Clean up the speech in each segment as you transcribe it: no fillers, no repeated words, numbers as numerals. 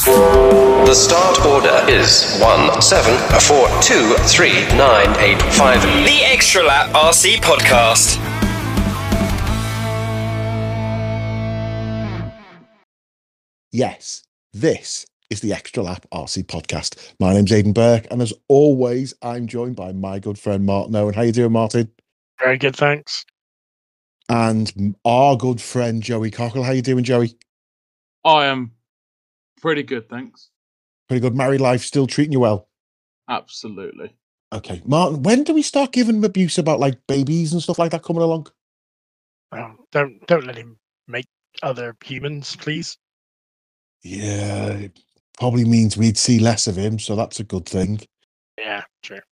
The start order is 17423985. The Extra Lap RC Podcast. Yes, this is the Extra Lap RC Podcast. My name's Aidan Burke, and as always, I'm joined by my good friend Martin Owen. How you doing, Martin? Very good, thanks. And our good friend Joey Cockle. How you doing, Joey? I am pretty good, thanks. Pretty good. Married life still treating you well? Absolutely. Okay, Martin. When do we start giving him abuse about like babies and stuff like that coming along? Don't let him make other humans, please. Yeah, it probably means we'd see less of him, so that's a good thing. Yeah, true.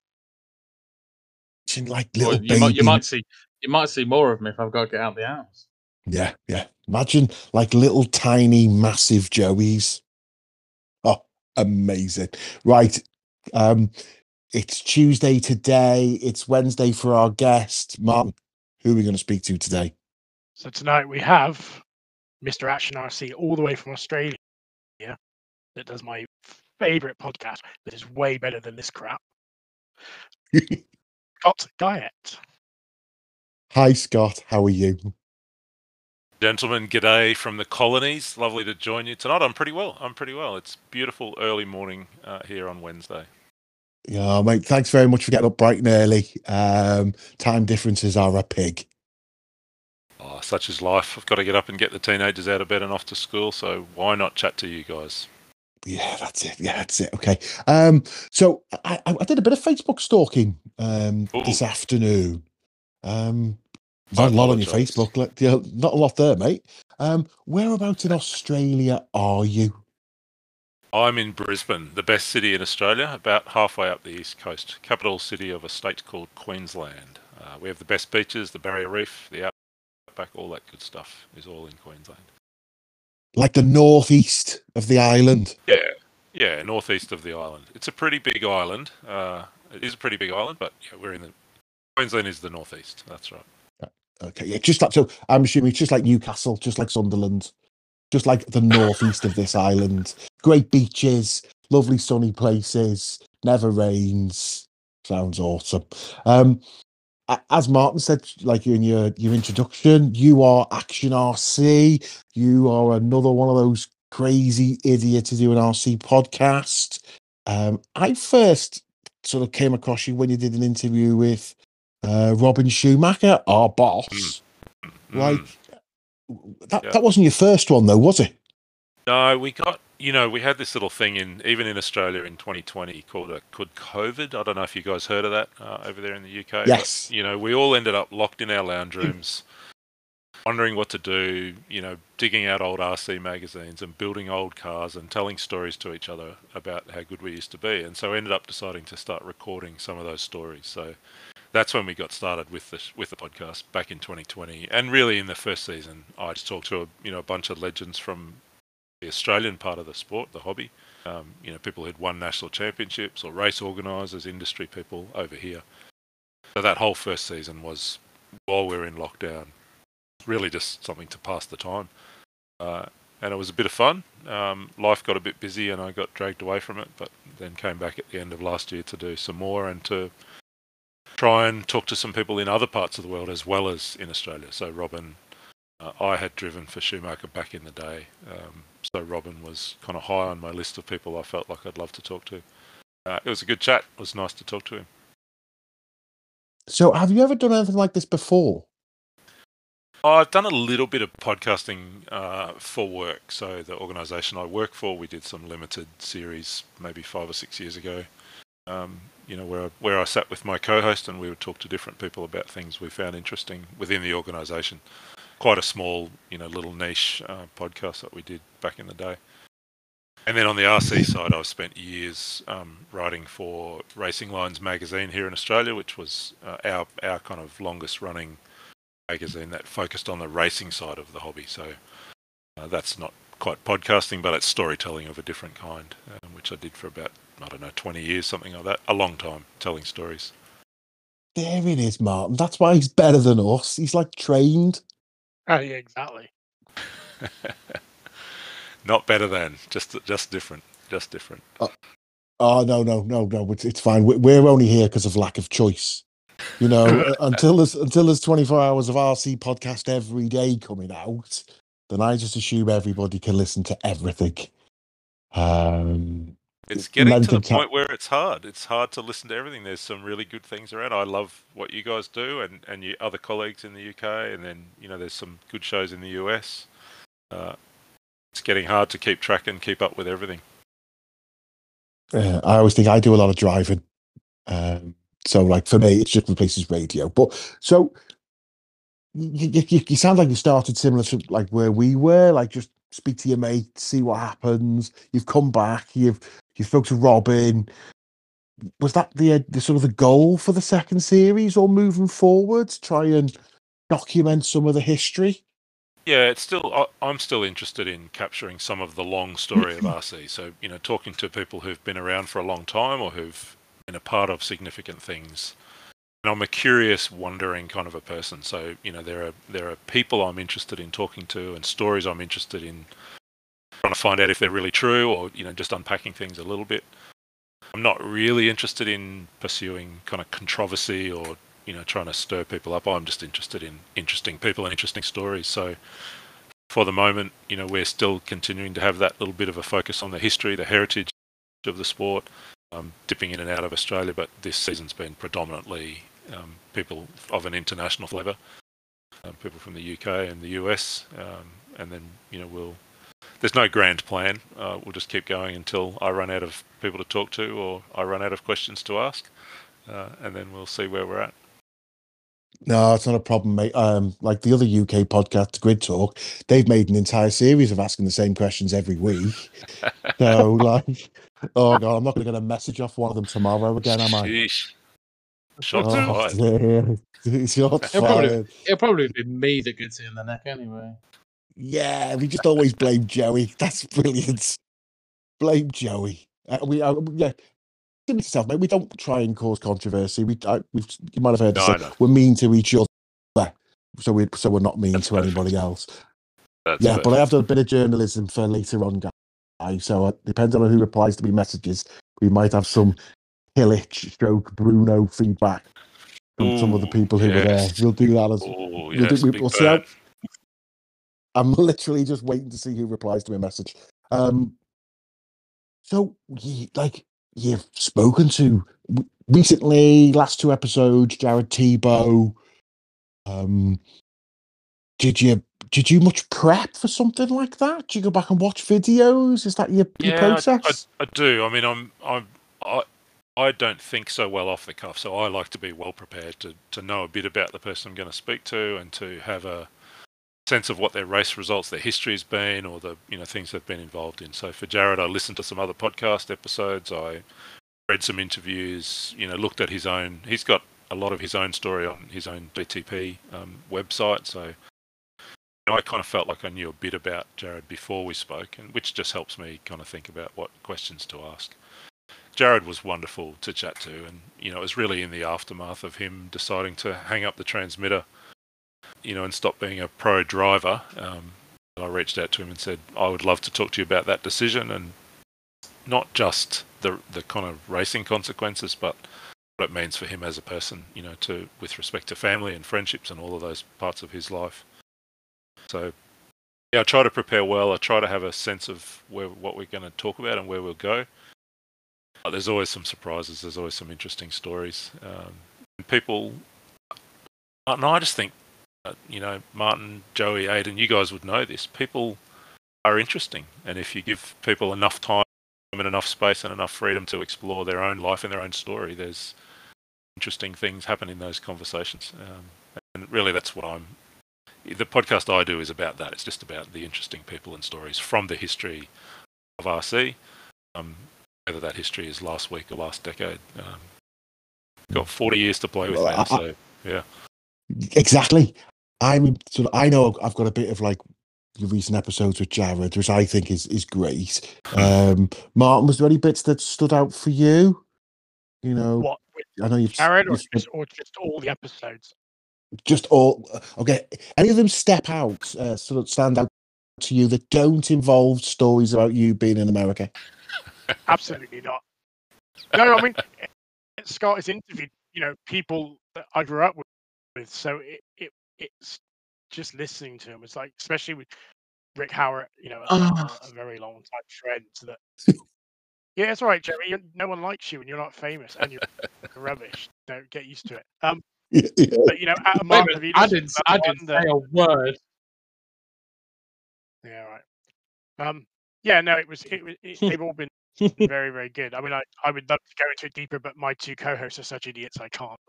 Like little Well, baby. you might see more of me if I've got to get out the house. Yeah. Imagine like little tiny massive Joeys. Oh, amazing. Right. It's Tuesday today. It's Wednesday for our guest. Martin, who are we going to speak to today? So tonight we have Mr. Action RC all the way from Australia that does my favourite podcast that is way better than this crap. Scott Guyett. Hi, Scott. How are you? Gentlemen, g'day from the colonies. Lovely to join you tonight. I'm pretty well. It's beautiful early morning here on Wednesday. Yeah, mate. Thanks very much for getting up bright and early. Time differences are a pig. Oh, such is life. I've got to get up and get the teenagers out of bed and off to school, so why not chat to you guys? Yeah, that's it. Okay. So I did a bit of Facebook stalking this afternoon. Not a lot on your Facebook. Not a lot there, mate. Whereabouts in Australia are you? I'm in Brisbane, the best city in Australia, about halfway up the east coast. Capital city of a state called Queensland. We have the best beaches, the Barrier Reef, the outback, all that good stuff is all in Queensland. Like the northeast of the island? Yeah, northeast of the island. It's a pretty big island. It is a pretty big island, but yeah, Queensland is the northeast. That's right. Okay, yeah, so I'm assuming it's just like Newcastle, just like Sunderland, just like the northeast of this island. Great beaches, lovely sunny places, never rains. Sounds awesome. As Martin said, like in your introduction, you are Action RC. You are another one of those crazy idiots to do an RC podcast. I first sort of came across you when you did an interview with Robin Schumacher, our boss. Like that wasn't your first one though, was it? No, we had this little thing even in Australia in 2020 called COVID. I don't know if you guys heard of that over there in the UK. Yes. But, we all ended up locked in our lounge rooms, wondering what to do, digging out old RC magazines and building old cars and telling stories to each other about how good we used to be. And so we ended up deciding to start recording some of those stories. So that's when we got started with the podcast back in 2020. And really in the first season, I just talked to a bunch of legends from the Australian part of the sport, the hobby. People who'd won national championships or race organisers, industry people over here. So that whole first season was, while we were in lockdown, really just something to pass the time. And it was a bit of fun. Life got a bit busy and I got dragged away from it, but then came back at the end of last year to do some more and to try and talk to some people in other parts of the world as well as in Australia. So Robin, I had driven for Schumacher back in the day. So Robin was kind of high on my list of people I felt like I'd love to talk to. It was a good chat. It was nice to talk to him. So have you ever done anything like this before? I've done a little bit of podcasting for work. So the organisation I work for, we did some limited series maybe 5 or 6 years ago. Where I sat with my co-host and we would talk to different people about things we found interesting within the organisation. Quite a small, little niche podcast that we did back in the day. And then on the RC side, I've spent years writing for Racing Lines magazine here in Australia, which was our kind of longest running magazine that focused on the racing side of the hobby. So that's not quite podcasting, but it's storytelling of a different kind, which I did for about, 20 years, something like that. A long time telling stories. There it is, Martin. That's why he's better than us. He's like trained. Oh, yeah, exactly. Not better than, just different, just different. Oh no! It's fine. We're only here because of lack of choice. You know, until there's 24 hours of RC podcast every day coming out, then I just assume everybody can listen to everything. It's getting length to the of time- point where it's hard. It's hard to listen to everything. There's some really good things around. I love what you guys do, and your other colleagues in the UK, and then there's some good shows in the US. It's getting hard to keep track and keep up with everything. I always think I do a lot of driving. So, like, for me, it's just replaces radio. But so you sound like you started similar to like where we were, like just speak to your mate, see what happens. You've come back. You spoke to Robin. Was that the sort of the goal for the second series, or moving forward, try and document some of the history? Yeah, it's still. I'm still interested in capturing some of the long story of RC. So talking to people who've been around for a long time or who've been a part of significant things. And I'm a curious, wondering kind of a person. So there are people I'm interested in talking to, and stories I'm interested in trying to find out if they're really true, or just unpacking things a little bit. I'm not really interested in pursuing kind of controversy or trying to stir people up. I'm just interested in interesting people and interesting stories. So for the moment, we're still continuing to have that little bit of a focus on the history, the heritage of the sport, dipping in and out of Australia. But this season's been predominantly people of an international flavour, people from the UK and the US, and then there's no grand plan. We'll just keep going until I run out of people to talk to, or I run out of questions to ask, and then we'll see where we're at. No, it's not a problem, mate. Like the other UK podcast, Grid Talk, they've made an entire series of asking the same questions every week. So, like, oh god, I'm not going to get a message off one of them tomorrow again, am I? Sheesh. Shots fired. Shots fired. It'll probably be me that gets it in the neck anyway. Yeah, we just always blame Joey. That's brilliant. Blame Joey. Yeah. Similar to yourself, mate. We don't try and cause controversy. You might have heard us say No. we're mean to each other, so we're not mean to anybody else. That's Yeah, perfect. but I have done a bit of journalism for later on, guys. So depending on who replies to me messages, we might have some Hillich stroke Bruno feedback from some of the people who were there. We'll do that as Oh, we'll yes, do. big We'll see how. bird. I'm literally just waiting to see who replies to my message. So, you've spoken to recently, last two episodes, Jared Tebow. Did you much prep for something like that? Do you go back and watch videos? Is that your process? I do. I mean, I don't think so well off the cuff, so I like to be well prepared to know a bit about the person I'm going to speak to, and to have a sense of what their race results, their history has been, or the things they've been involved in. So for Jared, I listened to some other podcast episodes. I read some interviews. Looked at his own. He's got a lot of his own story on his own BTP website. So I kind of felt like I knew a bit about Jared before we spoke, and which just helps me kind of think about what questions to ask. Jared was wonderful to chat to, and it was really in the aftermath of him deciding to hang up the transmitter, and stop being a pro driver. I reached out to him and said, I would love to talk to you about that decision, and not just the kind of racing consequences, but what it means for him as a person, with respect to family and friendships and all of those parts of his life. So, yeah, I try to prepare well. I try to have a sense of what we're going to talk about and where we'll go. But there's always some surprises. There's always some interesting stories. People, and I just think, Martin, Joey, Aidan, you guys would know this. People are interesting, and if you give people enough time and enough space and enough freedom to explore their own life and their own story, there's interesting things happen in those conversations. And really, that's what the podcast I do is about that. It's just about the interesting people and stories from the history of RC, whether that history is last week or last decade. Got 40 years to play with now, so yeah. Exactly. I know I've got a bit of like your recent episodes with Jared, which I think is great. Martin, was there any bits that stood out for you? What, I know you've Jared, or just all the episodes? Just all okay. Any of them stand out to you that don't involve stories about you being in America? Absolutely not. No, I mean, Scott has interviewed, people that I grew up with, so it's just listening to him. It's like, especially with Rick Howard, a very long time friend. That yeah, it's all right, Jerry. No one likes you, and you're not famous, and you're rubbish. Don't get used to it. Yeah. But Mark, have you I listened didn't to that say one a word. Yeah, right. Yeah, no, they've all been very, very good. I mean, I would love to go into it deeper, but my two co-hosts are such idiots, I can't.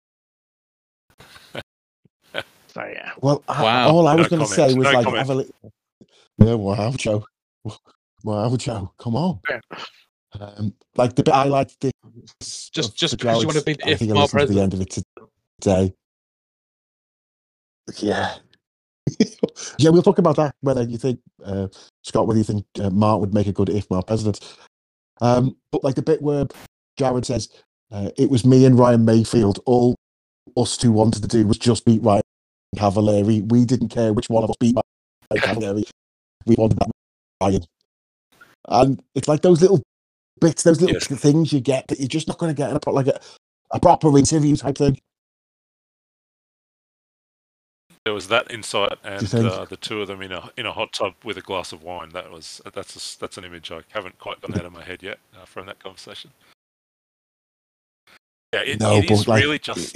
So yeah. Well, Wow. all I was No going to say comment. was No like, comment. have a yeah, wow, Joe. Wow, Joe, come on. Yeah. Like the bit I liked this Just because you want to be the I think I IFMAR listened to the end president. of it today. Yeah. Yeah, we'll talk about that, whether you think, Scott, whether you think Mark would make a good IFMAR president. But like the bit where Jared says, it was me and Ryan Mayfield, all us two wanted to do was just beat Ryan Cavalieri. We didn't care which one of us beat Ryan Cavalieri. We wanted that Ryan. And it's like those little bits, those little things you get that you're just not going to get in a proper interview type thing. There was that insight, and you think? the two of them in a hot tub with a glass of wine. That's an image I haven't quite gotten out of my head yet from that conversation. Yeah, it is like, really just.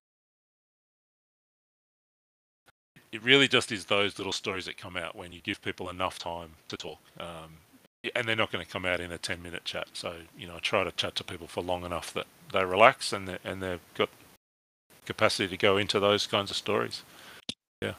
It really just is those little stories that come out when you give people enough time to talk, and they're not going to come out in a 10-minute chat. So I try to chat to people for long enough that they relax and they've got capacity to go into those kinds of stories. Yeah.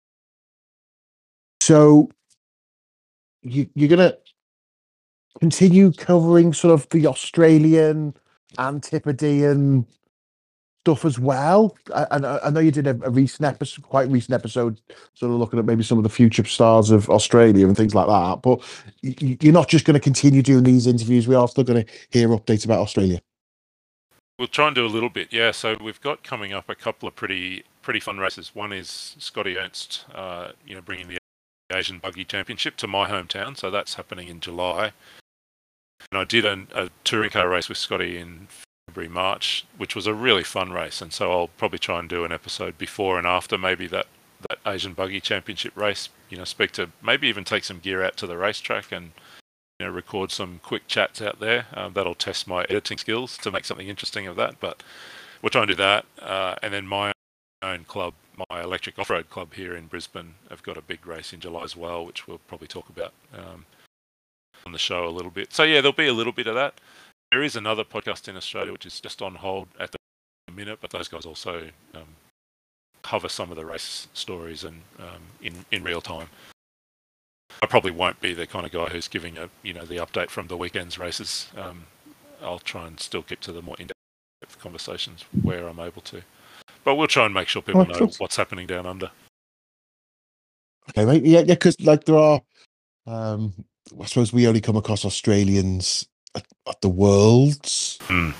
So you're going to continue covering sort of the Australian Antipodean stuff as well. I know you did a quite recent episode, sort of looking at maybe some of the future stars of Australia and things like that. But you're not just going to continue doing these interviews. We are still going to hear updates about Australia. We'll try and do a little bit, yeah. So we've got coming up a couple of pretty fun races. One is Scotty Ernst, bringing the Asian Buggy Championship to my hometown. So that's happening in July. And I did a touring car race with Scotty in February, March, which was a really fun race. And so I'll probably try and do an episode before and after maybe that Asian Buggy Championship race. Speak to, maybe even take some gear out to the racetrack and record some quick chats out there. That'll test my editing skills to make something interesting of that. But we'll try and do that. And then my own club, my electric off-road club here in Brisbane, have got a big race in July as well, which we'll probably talk about on the show a little bit. So yeah, there'll be a little bit of that. There is another podcast in Australia which is just on hold at the minute, but those guys also cover some of the race stories and in real time. I probably won't be the kind of guy who's giving the update from the weekend's races. I'll try and still keep to the more in-depth conversations where I'm able to. But we'll try and make sure people know what's happening down under. Okay, mate. Yeah, because like there are, I suppose we only come across Australians at the Worlds.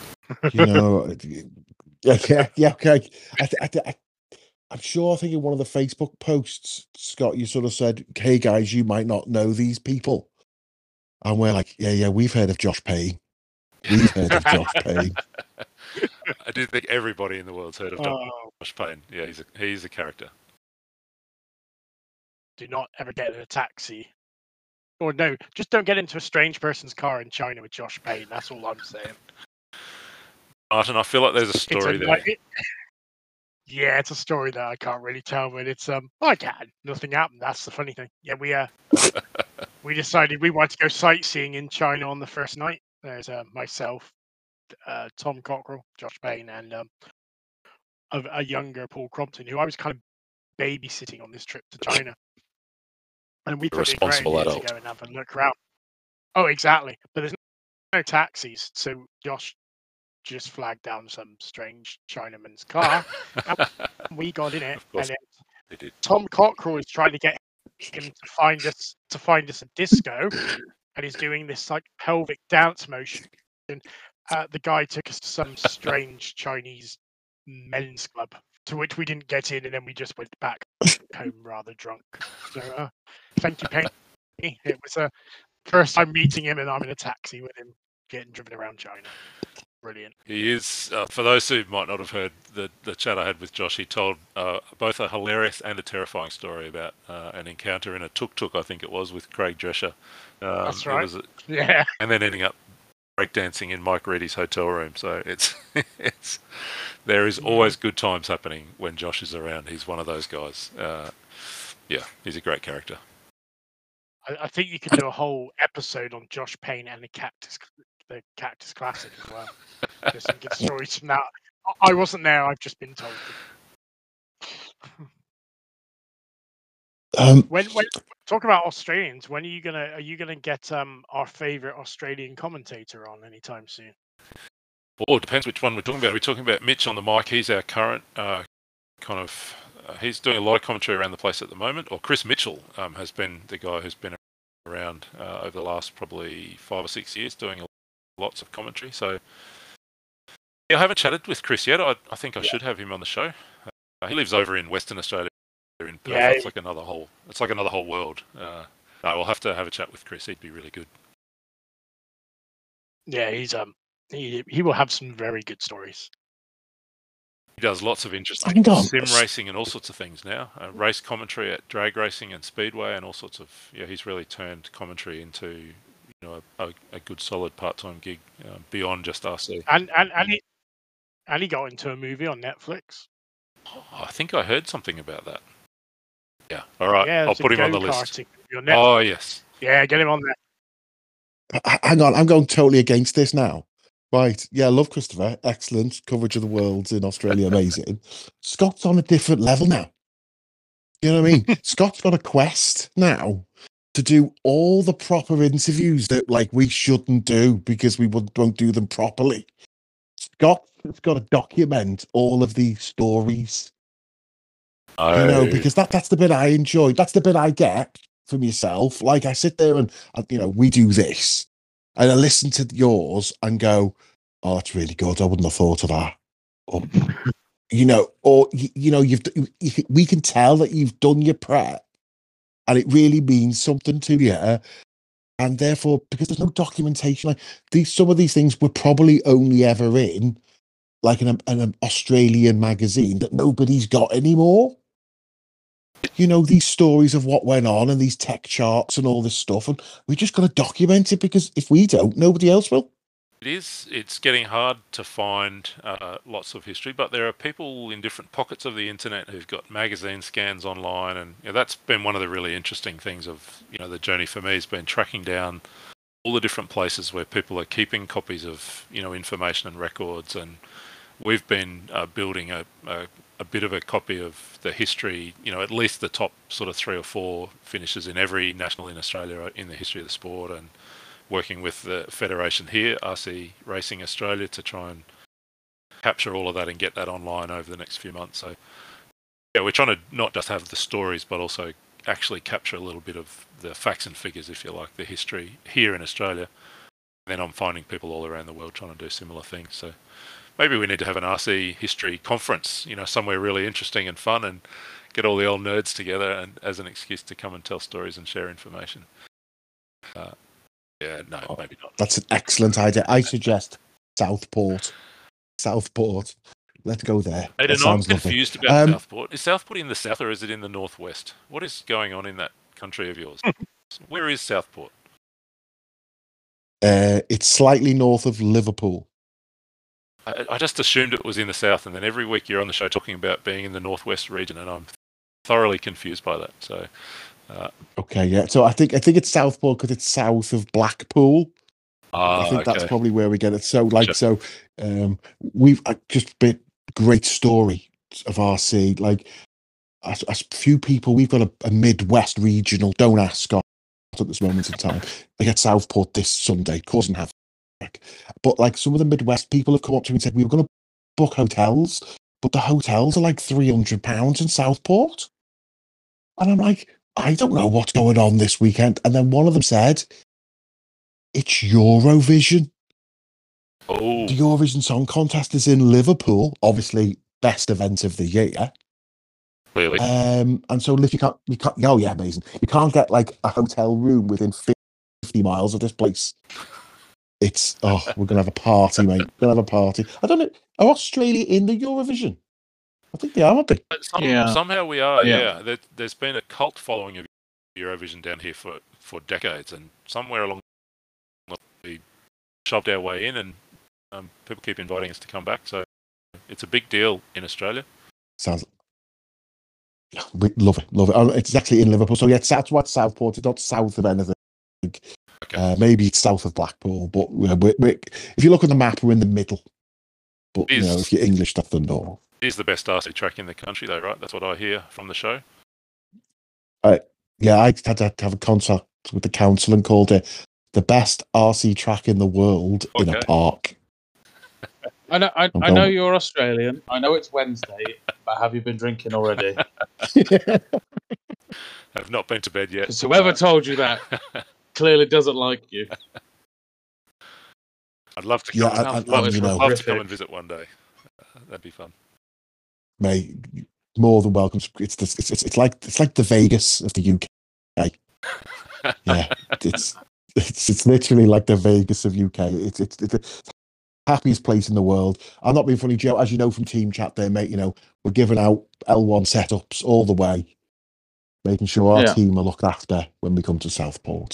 Yeah. Okay. I'm sure. I think in one of the Facebook posts, Scott, you sort of said, "Hey guys, you might not know these people," and we're like, "Yeah, we've heard of Josh Payne. We've heard of Josh Payne." I do think everybody in the world's heard of Josh Payne. Yeah, he's a character. Do not ever get in a taxi. Or no, just don't get into a strange person's car in China with Josh Payne. That's all I'm saying. Martin, I feel like there's a story there. Yeah, it's a story that I can't really tell, but it's I can. Nothing happened. That's the funny thing. Yeah, we decided we wanted to go sightseeing in China on the first night. There's myself, Tom Cockrell, Josh Payne, and a younger Paul Crompton, who I was kind of babysitting on this trip to China. And we thought it'd be a great idea to go and have a look around. Oh, exactly. But there's no taxis, so Josh just flagged down some strange Chinaman's car. And we got in it, and Tom Cockrell is trying to get him to find us a disco, and he's doing this like pelvic dance motion. And the guy took us to some strange Chinese men's club to which we didn't get in, and then we just went back home rather drunk. So thank you, Penny. It was a first time meeting him, and I'm in a taxi with him getting driven around China. Brilliant. He is, for those who might not have heard the chat I had with Josh, he told both a hilarious and a terrifying story about an encounter in a tuk-tuk, I think it was, with Craig Drescher. That's right. Yeah. And then ending up breakdancing in Mike Reedy's hotel room. So there is always good times happening when Josh is around. He's one of those guys. Yeah, he's a great character. I think you could do a whole episode on Josh Payne and the Cactus Classic as well. There's some good stories from that. I wasn't there. I've just been told. When talk about Australians, when are you gonna get our favourite Australian commentator on anytime soon? Well, it depends which one we're talking about. We're talking about Mitch on the mic. He's our current he's doing a lot of commentary around the place at the moment. Or Chris Mitchell has been the guy who's been around over the last probably 5 or 6 years doing lots of commentary. So yeah, I haven't chatted with Chris yet. I think I should have him on the show. He lives over in Western Australia in Perth. Yeah. It's like another whole world. We'll have to have a chat with Chris. He'd be really good. Yeah, he's he will have some very good stories. He does lots of interesting sim racing and all sorts of things now. Race commentary at drag racing and speedway and all sorts of. Yeah, he's really turned commentary into a good solid part-time gig beyond just RC. And he got into a movie on Netflix. Oh, I think I heard something about that. Yeah. All right. Yeah, I'll put him on the list. Oh yes. Yeah, get him on there. Hang on, I'm going totally against this now. Right. Yeah, I love Christopher. Excellent coverage of the world in Australia. Amazing. Scott's on a different level now. You know what I mean? Scott's got a quest now to do all the proper interviews that we shouldn't do because we won't do them properly. Scott's got to document all of these stories. Because that's the bit I enjoy. That's the bit I get from yourself. Like I sit there and we do this. And I listen to yours and go, oh, it's really good. I wouldn't have thought of that. Or, we can tell that you've done your prep and it really means something to you. And therefore, because there's no documentation, some of these things were probably only ever in an Australian magazine that nobody's got anymore. These stories of what went on and these tech charts and all this stuff, and we just got to document it because if we don't, nobody else will. It's getting hard to find lots of history, but there are people in different pockets of the internet who've got magazine scans online, and that's been one of the really interesting things of the journey for me has been tracking down all the different places where people are keeping copies of information and records, and we've been building a bit of a copy of the history, at least the top sort of 3 or 4 finishes in every national in Australia in the history of the sport, and working with the federation here, RC Racing Australia, to try and capture all of that and get that online over the next few months. So yeah, we're trying to not just have the stories, but also actually capture a little bit of the facts and figures, if you like, the history here in Australia. And then I'm finding people all around the world trying to do similar things. So maybe we need to have an RC history conference, somewhere really interesting and fun, and get all the old nerds together and as an excuse to come and tell stories and share information. Maybe not. That's an excellent idea. I suggest Southport. Let's go there. I'm confused about Southport. Is Southport in the south or is it in the northwest? What is going on in that country of yours? Where is Southport? It's slightly north of Liverpool. I just assumed it was in the south, and then every week you're on the show talking about being in the northwest region, and I'm thoroughly confused by that. So, okay, yeah. So I think it's Southport because it's south of Blackpool. I think that's probably where we get it. So, we've just been great story of RC. A few people, we've got a Midwest regional. Don't ask Scott at this moment in time. They get Southport this Sunday. Cause and have. But some of the Midwest people have come up to me and said we were going to book hotels, but the hotels are £300 in Southport. And I'm like, I don't know what's going on this weekend. And then one of them said, it's Eurovision. Oh. The Eurovision Song Contest is in Liverpool. Obviously, best event of the year. Clearly. And so if you can't, oh yeah, amazing. You can't get like a hotel room within 50 miles of this place. It's, we're going to have a party, mate. We're going to have a party. I don't know, are Australia in the Eurovision? I think they are, aren't they? Somehow we are, Yeah. yeah. There's been a cult following of Eurovision down here for decades, and somewhere along the line we shoved our way in, and people keep inviting us to come back, so it's a big deal in Australia. Sounds... Yeah, we love it. It's actually in Liverpool, so yeah, that's what Southport. It's not south of anything. Okay. Maybe it's south of Blackpool, but if you look at the map, we're in the middle. But if you're English, that's the north. It is the best RC track in the country, though, right? That's what I hear from the show. Yeah, I had to have a contact with the council and called it the best RC track in the world in a park. I know you're Australian. I know it's Wednesday, but have you been drinking already? I've not been to bed yet. Because whoever told you that clearly doesn't like you. I'd love to come. I'd love to come and visit one day. That'd be fun. Mate, more than welcome. It's like the Vegas of the UK. Yeah, it's literally like the Vegas of UK. It's the happiest place in the world. I'm not being funny, Joe. As you know from Team Chat, there, mate. We're giving out L1 setups all the way, making sure our team are looked after when we come to Southport.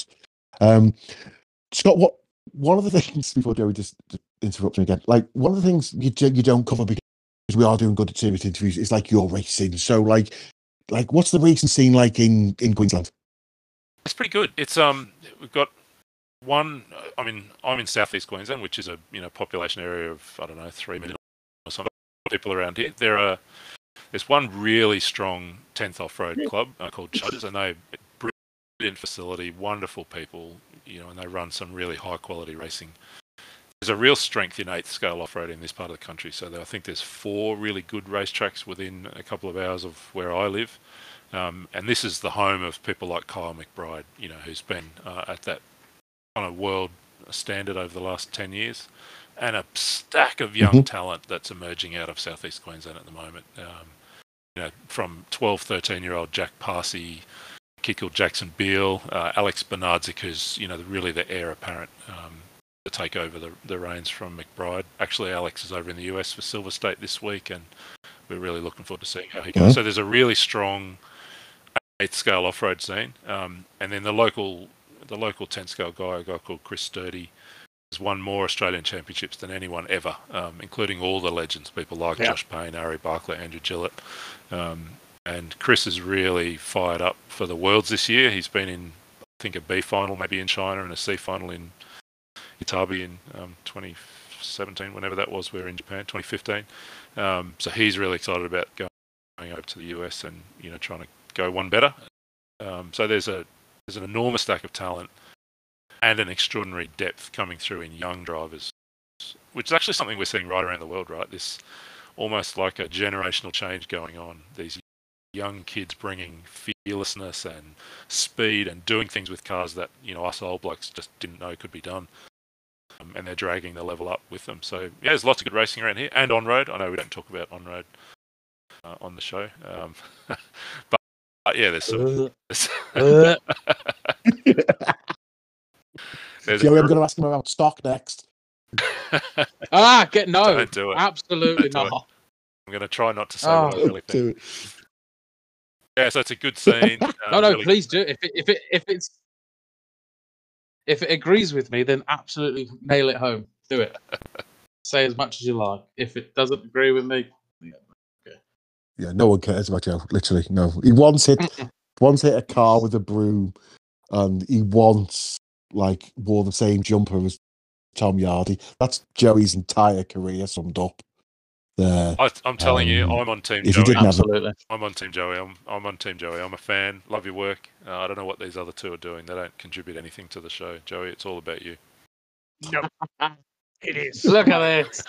Scott, one of the things before Joey just interrupts me again, like one of the things you don't cover because we are doing good series interviews is like your racing. So like what's the racing scene like in Queensland? It's pretty good. It's we've got one. I mean, I'm in southeast Queensland, which is a population area of 3 million or something people around here. There's one really strong 10th off-road club called Chudders, and they're brilliant facility, wonderful people, and they run some really high quality racing. There's a real strength in 8th scale off-road in this part of the country. So I think there's 4 really good racetracks within a couple of hours of where I live. And this is the home of people like Kyle McBride, who's been at that kind of world standard over the last 10 years. And a stack of young talent that's emerging out of southeast Queensland at the moment. From 12, 13-year-old Jack Parsey, kid called Jackson Beale, Alex Bernardzik, who's really the heir apparent to take over the reins from McBride. Actually, Alex is over in the US for Silver State this week, and we're really looking forward to seeing how he goes. So there's a really strong 8th scale off-road scene, and then the local 10th scale guy, a guy called Chris Sturdy, has won more Australian championships than anyone ever, including all the legends, people like Josh Payne, Ari Barclay, Andrew Gillett. And Chris is really fired up for the Worlds this year. He's been in, I think, a B final maybe in China and a C final in Itabi in 2017, whenever that was. We were in Japan, 2015. So he's really excited about going over to the US and trying to go one better. So there's an enormous stack of talent and an extraordinary depth coming through in young drivers, which is actually something we're seeing right around the world, right? This almost like a generational change going on. These young kids bringing fearlessness and speed and doing things with cars that us old blokes just didn't know could be done, and they're dragging the level up with them. So yeah, there's lots of good racing around here and on road. I know we don't talk about on road on the show, but yeah, there's some. Joey, I'm going to ask him about stock next. Don't do it. Absolutely not. I'm going to try not to say what I really think. Yeah, so it's a good scene. No, really please do. If it agrees with me, then absolutely nail it home. Do it. Say as much as you like. If it doesn't agree with me, yeah, no one cares about Joe. Literally, no. He once hit a car with a broom, and he once wore the same jumper as Tom Yardy. That's Joey's entire career summed up. I'm telling you, I'm on Team Joey. Absolutely. I'm on Team Joey. I'm on Team Joey. I'm a fan. Love your work. I don't know what these other two are doing. They don't contribute anything to the show. Joey, it's all about you. No, it is. Look at this.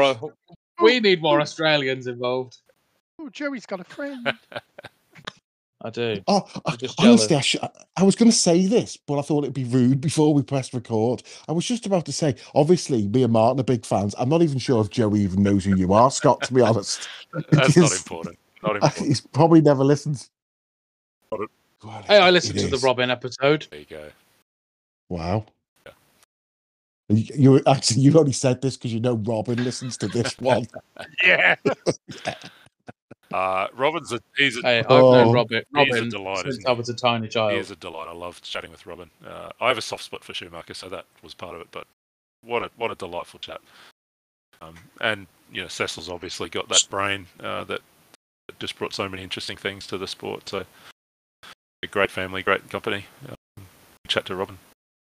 We need more Australians involved. Oh, Joey's got a friend. I do. Oh, I'm just honestly, jealous. I was going to say this, but I thought it'd be rude before we pressed record. I was just about to say, obviously, me and Martin are big fans. I'm not even sure if Joe even knows who you are, Scott, to be honest. That's not Because important. Not important. he's probably never listened. Not it. God, Hey, I it listened to the is. Robin episode. There you go. Wow. Yeah. You actually, you only said this because you know Robin listens to this one. Yeah. Robin's he's a Hey, I've Oh, known Robin delight, since isn't I he? was a tiny He child. is a delight. I love chatting with Robin. I have a soft spot for Schumacher, so that was part of it. But what a delightful chat. And Cecil's obviously got that brain that just brought so many interesting things to the sport. So a great family, great company. Chat to Robin.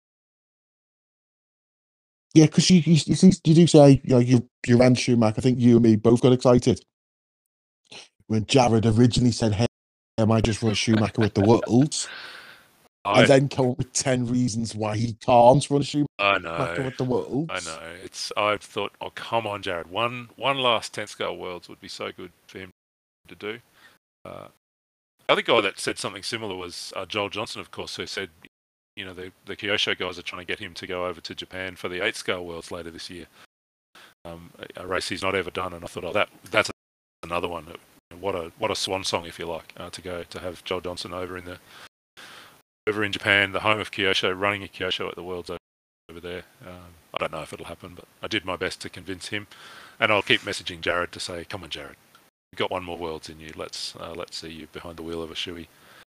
yeah, because you do say you ran Schumacher. I think you and me both got excited when Jared originally said, "Hey, am I just run Schumacher with the Worlds?" And then come up with 10 reasons why he can't run Schumacher I know. with the Worlds. I know. I've thought, oh come on, Jared. One last 10 scale Worlds would be so good for him to do. The other guy that said something similar was Joel Johnson, of course, who said, the Kyosho guys are trying to get him to go over to Japan for the 8 scale Worlds later this year. A race he's not ever done, and I thought, that's another one. What a swan song, if you like, to have Joel Johnson over in Japan, the home of Kyosho, running a Kyosho at the Worlds over there. I don't know if it'll happen, but I did my best to convince him, and I'll keep messaging Jared to say, "Come on, Jared, you've got one more Worlds in you. Let's see you behind the wheel of a Shui."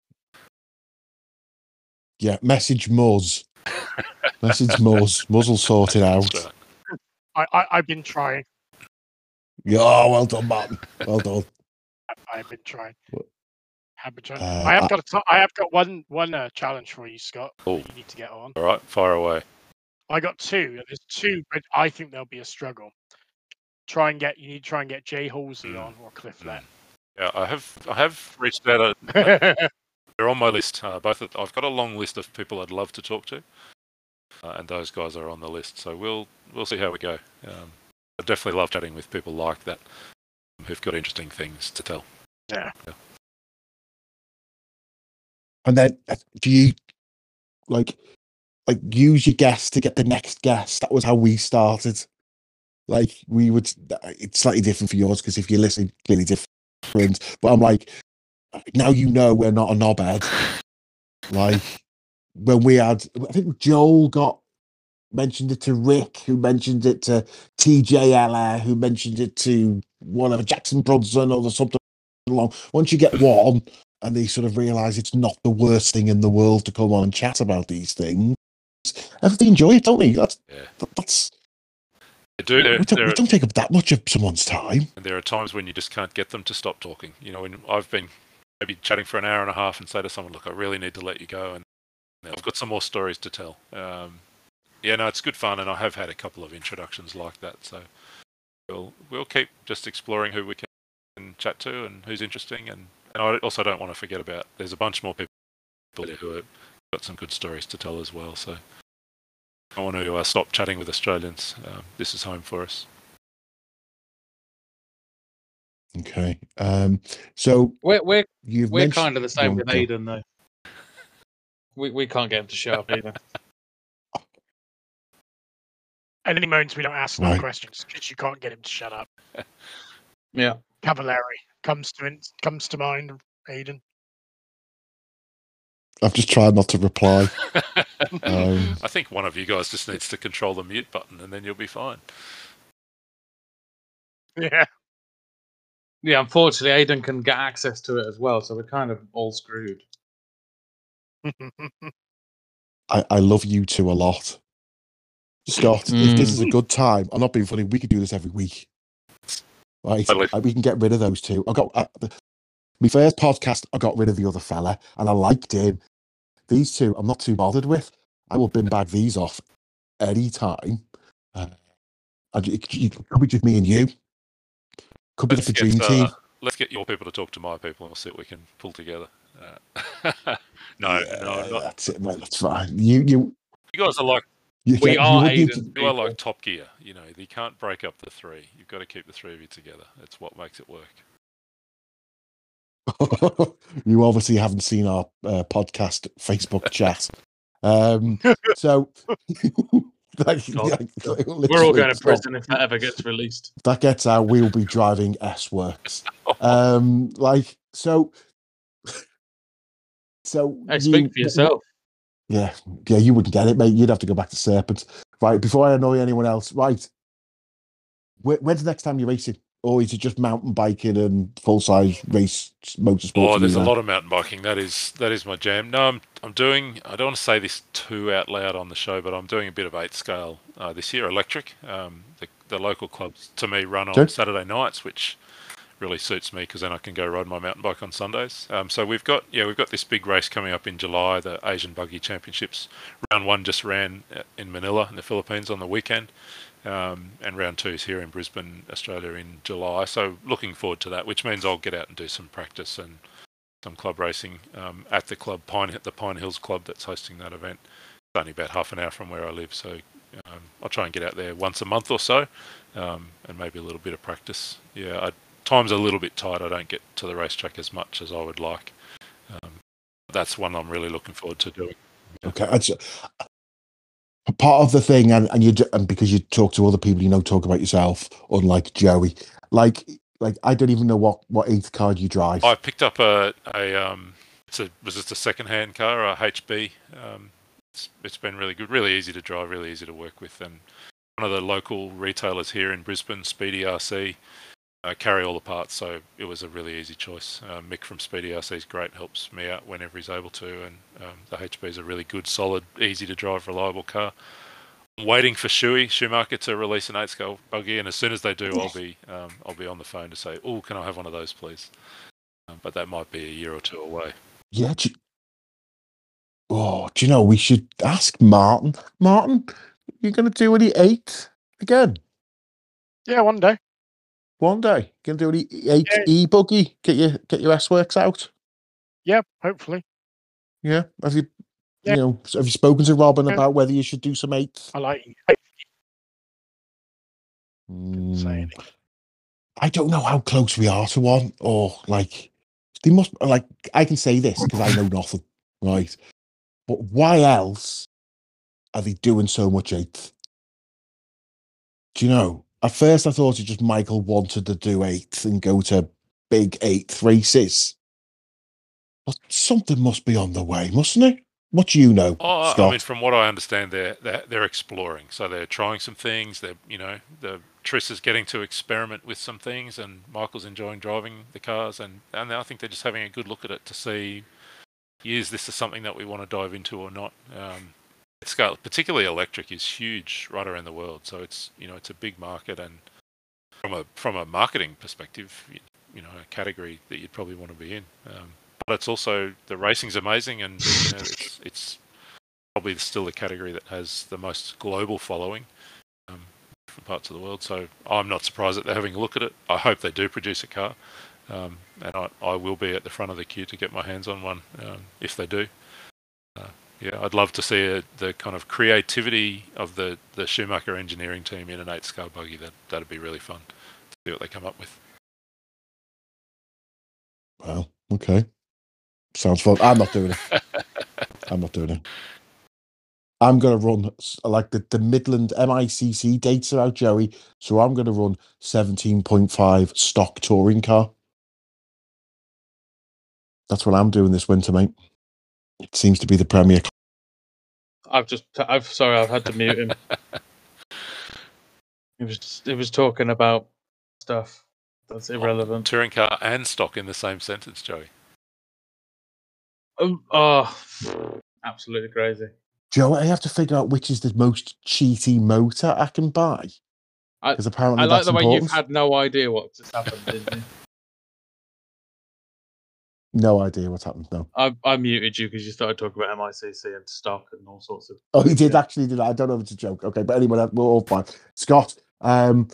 Yeah, message Muzz. Message Muzz. Muzz will sort it out. That's right. I've been trying. Yeah, oh, well done, Martin. Well done. I've been trying. Have been trying. I I have got one challenge for you, Scott. Oh. That you need to get on. All right, fire away. I got two. There's two, but I think there'll be a struggle. You need to try and get Jay Halsey on or Cliff Lett. Yeah, I have reached out. They're on my list. I've got a long list of people I'd love to talk to, and those guys are on the list. So we'll see how we go. I definitely love chatting with people like that who've got interesting things to tell. Yeah. And then do you like use your guest to get the next guest? That was how we started. Like we would. It's slightly different for yours because if you're listening, clearly different. But I'm like, now we're not a knobhead. Like when we had, I think Joel mentioned it to Rick, who mentioned it to TJ Eller, who mentioned it to whatever Jackson Brunson or something along. Once you get one, and they sort of realise it's not the worst thing in the world to come on and chat about these things, everybody enjoy it, don't we? That's They do. we don't take up that much of someone's time. And there are times when you just can't get them to stop talking. When I've been maybe chatting for an hour and a half and say to someone, "Look, I really need to let you go," and I've got some more stories to tell. It's good fun, and I have had a couple of introductions like that. So we'll keep just exploring who we can chat to and who's interesting, and I also don't want to forget about. There's a bunch more people there who have got some good stories to tell as well. So I want to stop chatting with Australians. This is home for us. Okay. So we're kind of the same with Aidan, though. We can't get him to show up either. At any moment we don't ask no questions because you can't get him to shut up. Yeah. Cavallari comes to mind, Aidan. I've just tried not to reply. I think one of you guys just needs to control the mute button, and then you'll be fine. Yeah. Yeah, unfortunately, Aidan can get access to it as well, so we're kind of all screwed. I love you two a lot. Scott, if this is a good time, I'm not being funny, we could do this every week. Right? We can get rid of those two. My first podcast, I got rid of the other fella, and I liked him. These two, I'm not too bothered with. I will bin bag these off any time. It could be just me and you. Could be the dream team. Let's get your people to talk to my people, and we'll see what we can pull together. No, that's it, mate. That's fine. You guys are like. We are Aidan. You are like Top Gear. You can't break up the three. You've got to keep the three of you together. That's what makes it work. You obviously haven't seen our podcast Facebook chat. So We're all going to prison if that ever gets released. If that gets out, we'll be driving S-Works. So Hey, speak for yourself. Yeah, you wouldn't get it, mate. You'd have to go back to Serpent. Right, before I annoy anyone else, right. When's the next time you're racing? Or is it just mountain biking and full-size race motorsports? Oh, there's a lot of mountain biking. That is my jam. No, I'm doing, I don't want to say this too out loud on the show, but I'm doing a bit of 8 scale this year, electric. The local clubs, to me, run on Saturday nights, which really suits me because then I can go ride my mountain bike on Sundays. So we've got this big race coming up in July, the Asian Buggy Championships. Round 1 just ran in Manila in the Philippines on the weekend. And round 2 is here in Brisbane, Australia in July. So looking forward to that, which means I'll get out and do some practice and some club racing at the club, the Pine Hills Club that's hosting that event. It's only about half an hour from where I live, so I'll try and get out there once a month or so, and maybe a little bit of practice. Yeah, time's a little bit tight. I don't get to the racetrack as much as I would like. That's one I'm really looking forward to doing. Okay, part of the thing, and because you talk to other people, talk about yourself, unlike Joey. Like I don't even know what 8th car you drive. I picked up was it a second-hand car, a HB. It's been really good, really easy to drive, really easy to work with, and one of the local retailers here in Brisbane, Speedy RC, carry all the parts, so it was a really easy choice. Mick from Speedy RC is great, helps me out whenever he's able to, and the HB is a really good, solid, easy to drive, reliable car. I'm waiting for Schumacher to release an 8-scale buggy, and as soon as they do, I'll be on the phone to say, "Oh, can I have one of those, please?" But that might be a year or two away. Yeah. Do you know, we should ask Martin. Martin, you going to do any 8 again? Yeah, one day. One day, going to do any 8 e-buggy? Get your S-Works out. Yeah, hopefully. Yeah. Have you spoken to Robin about whether you should do some 8? I like saying it. I don't know how close we are to one, or they must, I can say this because I know nothing, right? But why else are they doing so much 8th? Do you know? At first I thought it just Michael wanted to do 8th and go to big 8th races. But something must be on the way, mustn't it? What do you know, Scott? I mean, from what I understand, they're exploring. So they're trying some things. The Triss is getting to experiment with some things, and Michael's enjoying driving the cars. And I think they're just having a good look at it to see, is this something that we want to dive into or not? Scale, particularly electric, is huge right around the world. So it's a big market, and from a marketing perspective, a category that you'd probably want to be in. But it's also, the racing's amazing, and it's probably still the category that has the most global following from parts of the world. So I'm not surprised that they're having a look at it. I hope they do produce a car, and I will be at the front of the queue to get my hands on one if they do. I'd love to see the kind of creativity of the Schumacher engineering team in an 8-scale buggy. That'd be really fun to see what they come up with. Well, okay. Sounds fun. I'm not doing it. I'm not doing it. I'm going to run, the Midland MICC dates are out, Joey, so I'm going to run 17.5 stock touring car. That's what I'm doing this winter, mate. It seems to be the premier. I've had to mute him. It was talking about stuff that's irrelevant. Touring car and stock in the same sentence, Joey. Absolutely crazy. Joe, I have to figure out which is the most cheaty motor I can buy. Because apparently I like that's the way important. you've had no idea what just happened, didn't you? No idea what's happened, no. I muted you because you started talking about MICC and stock and all sorts of... Oh, he did actually do that. I don't know if it's a joke. Okay, but anyway, we're all fine. Scott, I'm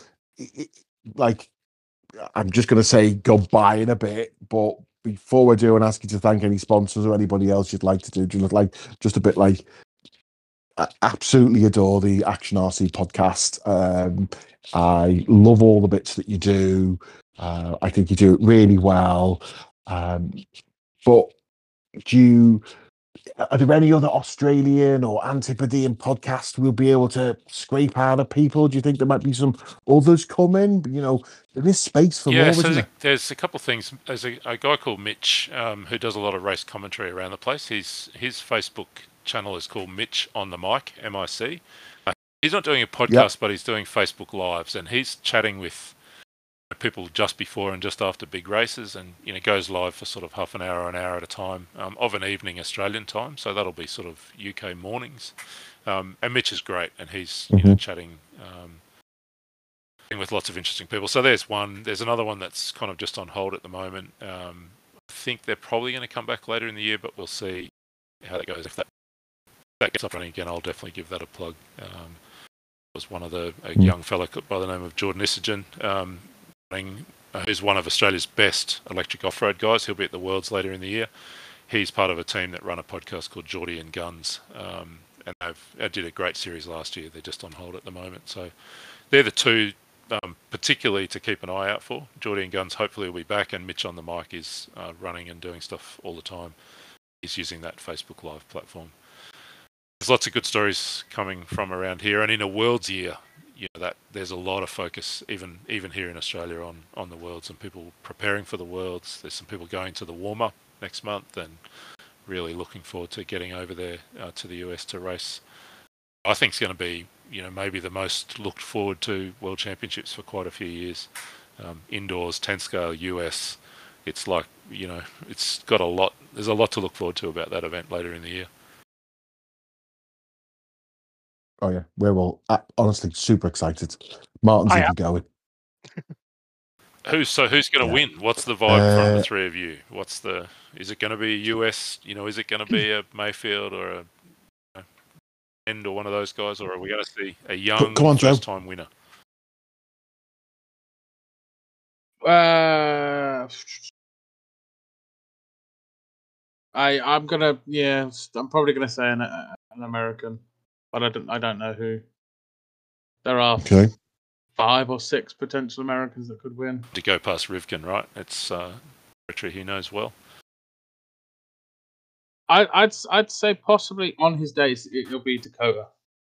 just going to say goodbye in a bit, but before we do, and ask you to thank any sponsors or anybody else you'd like to do, just a bit like, I absolutely adore the Action RC podcast. I love all the bits that you do. I think you do it really well. But are there any other Australian or Antipodean podcasts we'll be able to scrape out of people? Do you think there might be some others coming? There is space for more, so isn't there? there's a couple of things. There's a guy called Mitch who does a lot of race commentary around the place. His Facebook channel is called Mitch on the Mic, MIC. He's not doing a podcast, but he's doing Facebook Lives, and he's chatting with people just before and just after big races, and goes live for sort of half an hour or an hour at a time of an evening Australian time. So that'll be sort of UK mornings. And Mitch is great, and he's chatting with lots of interesting people. So there's one. There's another one that's kind of just on hold at the moment. I think they're probably going to come back later in the year, but we'll see how that goes. If that gets up running again, I'll definitely give that a plug. Was one of a young fella by the name of Jordan Issagen, who's one of Australia's best electric off-road guys. He'll be at the Worlds later in the year. He's part of a team that run a podcast called Geordie and Guns, and they did a great series last year. They're just on hold at the moment. So they're the two particularly to keep an eye out for. Geordie and Guns hopefully will be back, and Mitch on the Mic is running and doing stuff all the time. He's using that Facebook Live platform. There's lots of good stories coming from around here, and in a Worlds year, that there's a lot of focus, even here in Australia, on the Worlds and people preparing for the Worlds. There's some people going to the warm-up next month and really looking forward to getting over there to the US to race. I think it's going to be, maybe the most looked forward to World Championships for quite a few years. Indoors, 10 scale, US. It's like, it's got a lot. There's a lot to look forward to about that event later in the year. Oh yeah, we're all honestly super excited. Martin's even going. Who's going to win? What's the vibe from the three of you? Is it going to be US? Is it going to be a Mayfield or a End or one of those guys, or are we going to see a young first-time winner? I'm probably gonna say an American, but I don't know who. There are 5 or 6 potential Americans that could win. To go past Rivkin, right? It's territory he knows well. I'd say possibly on his days it'll be Dakota.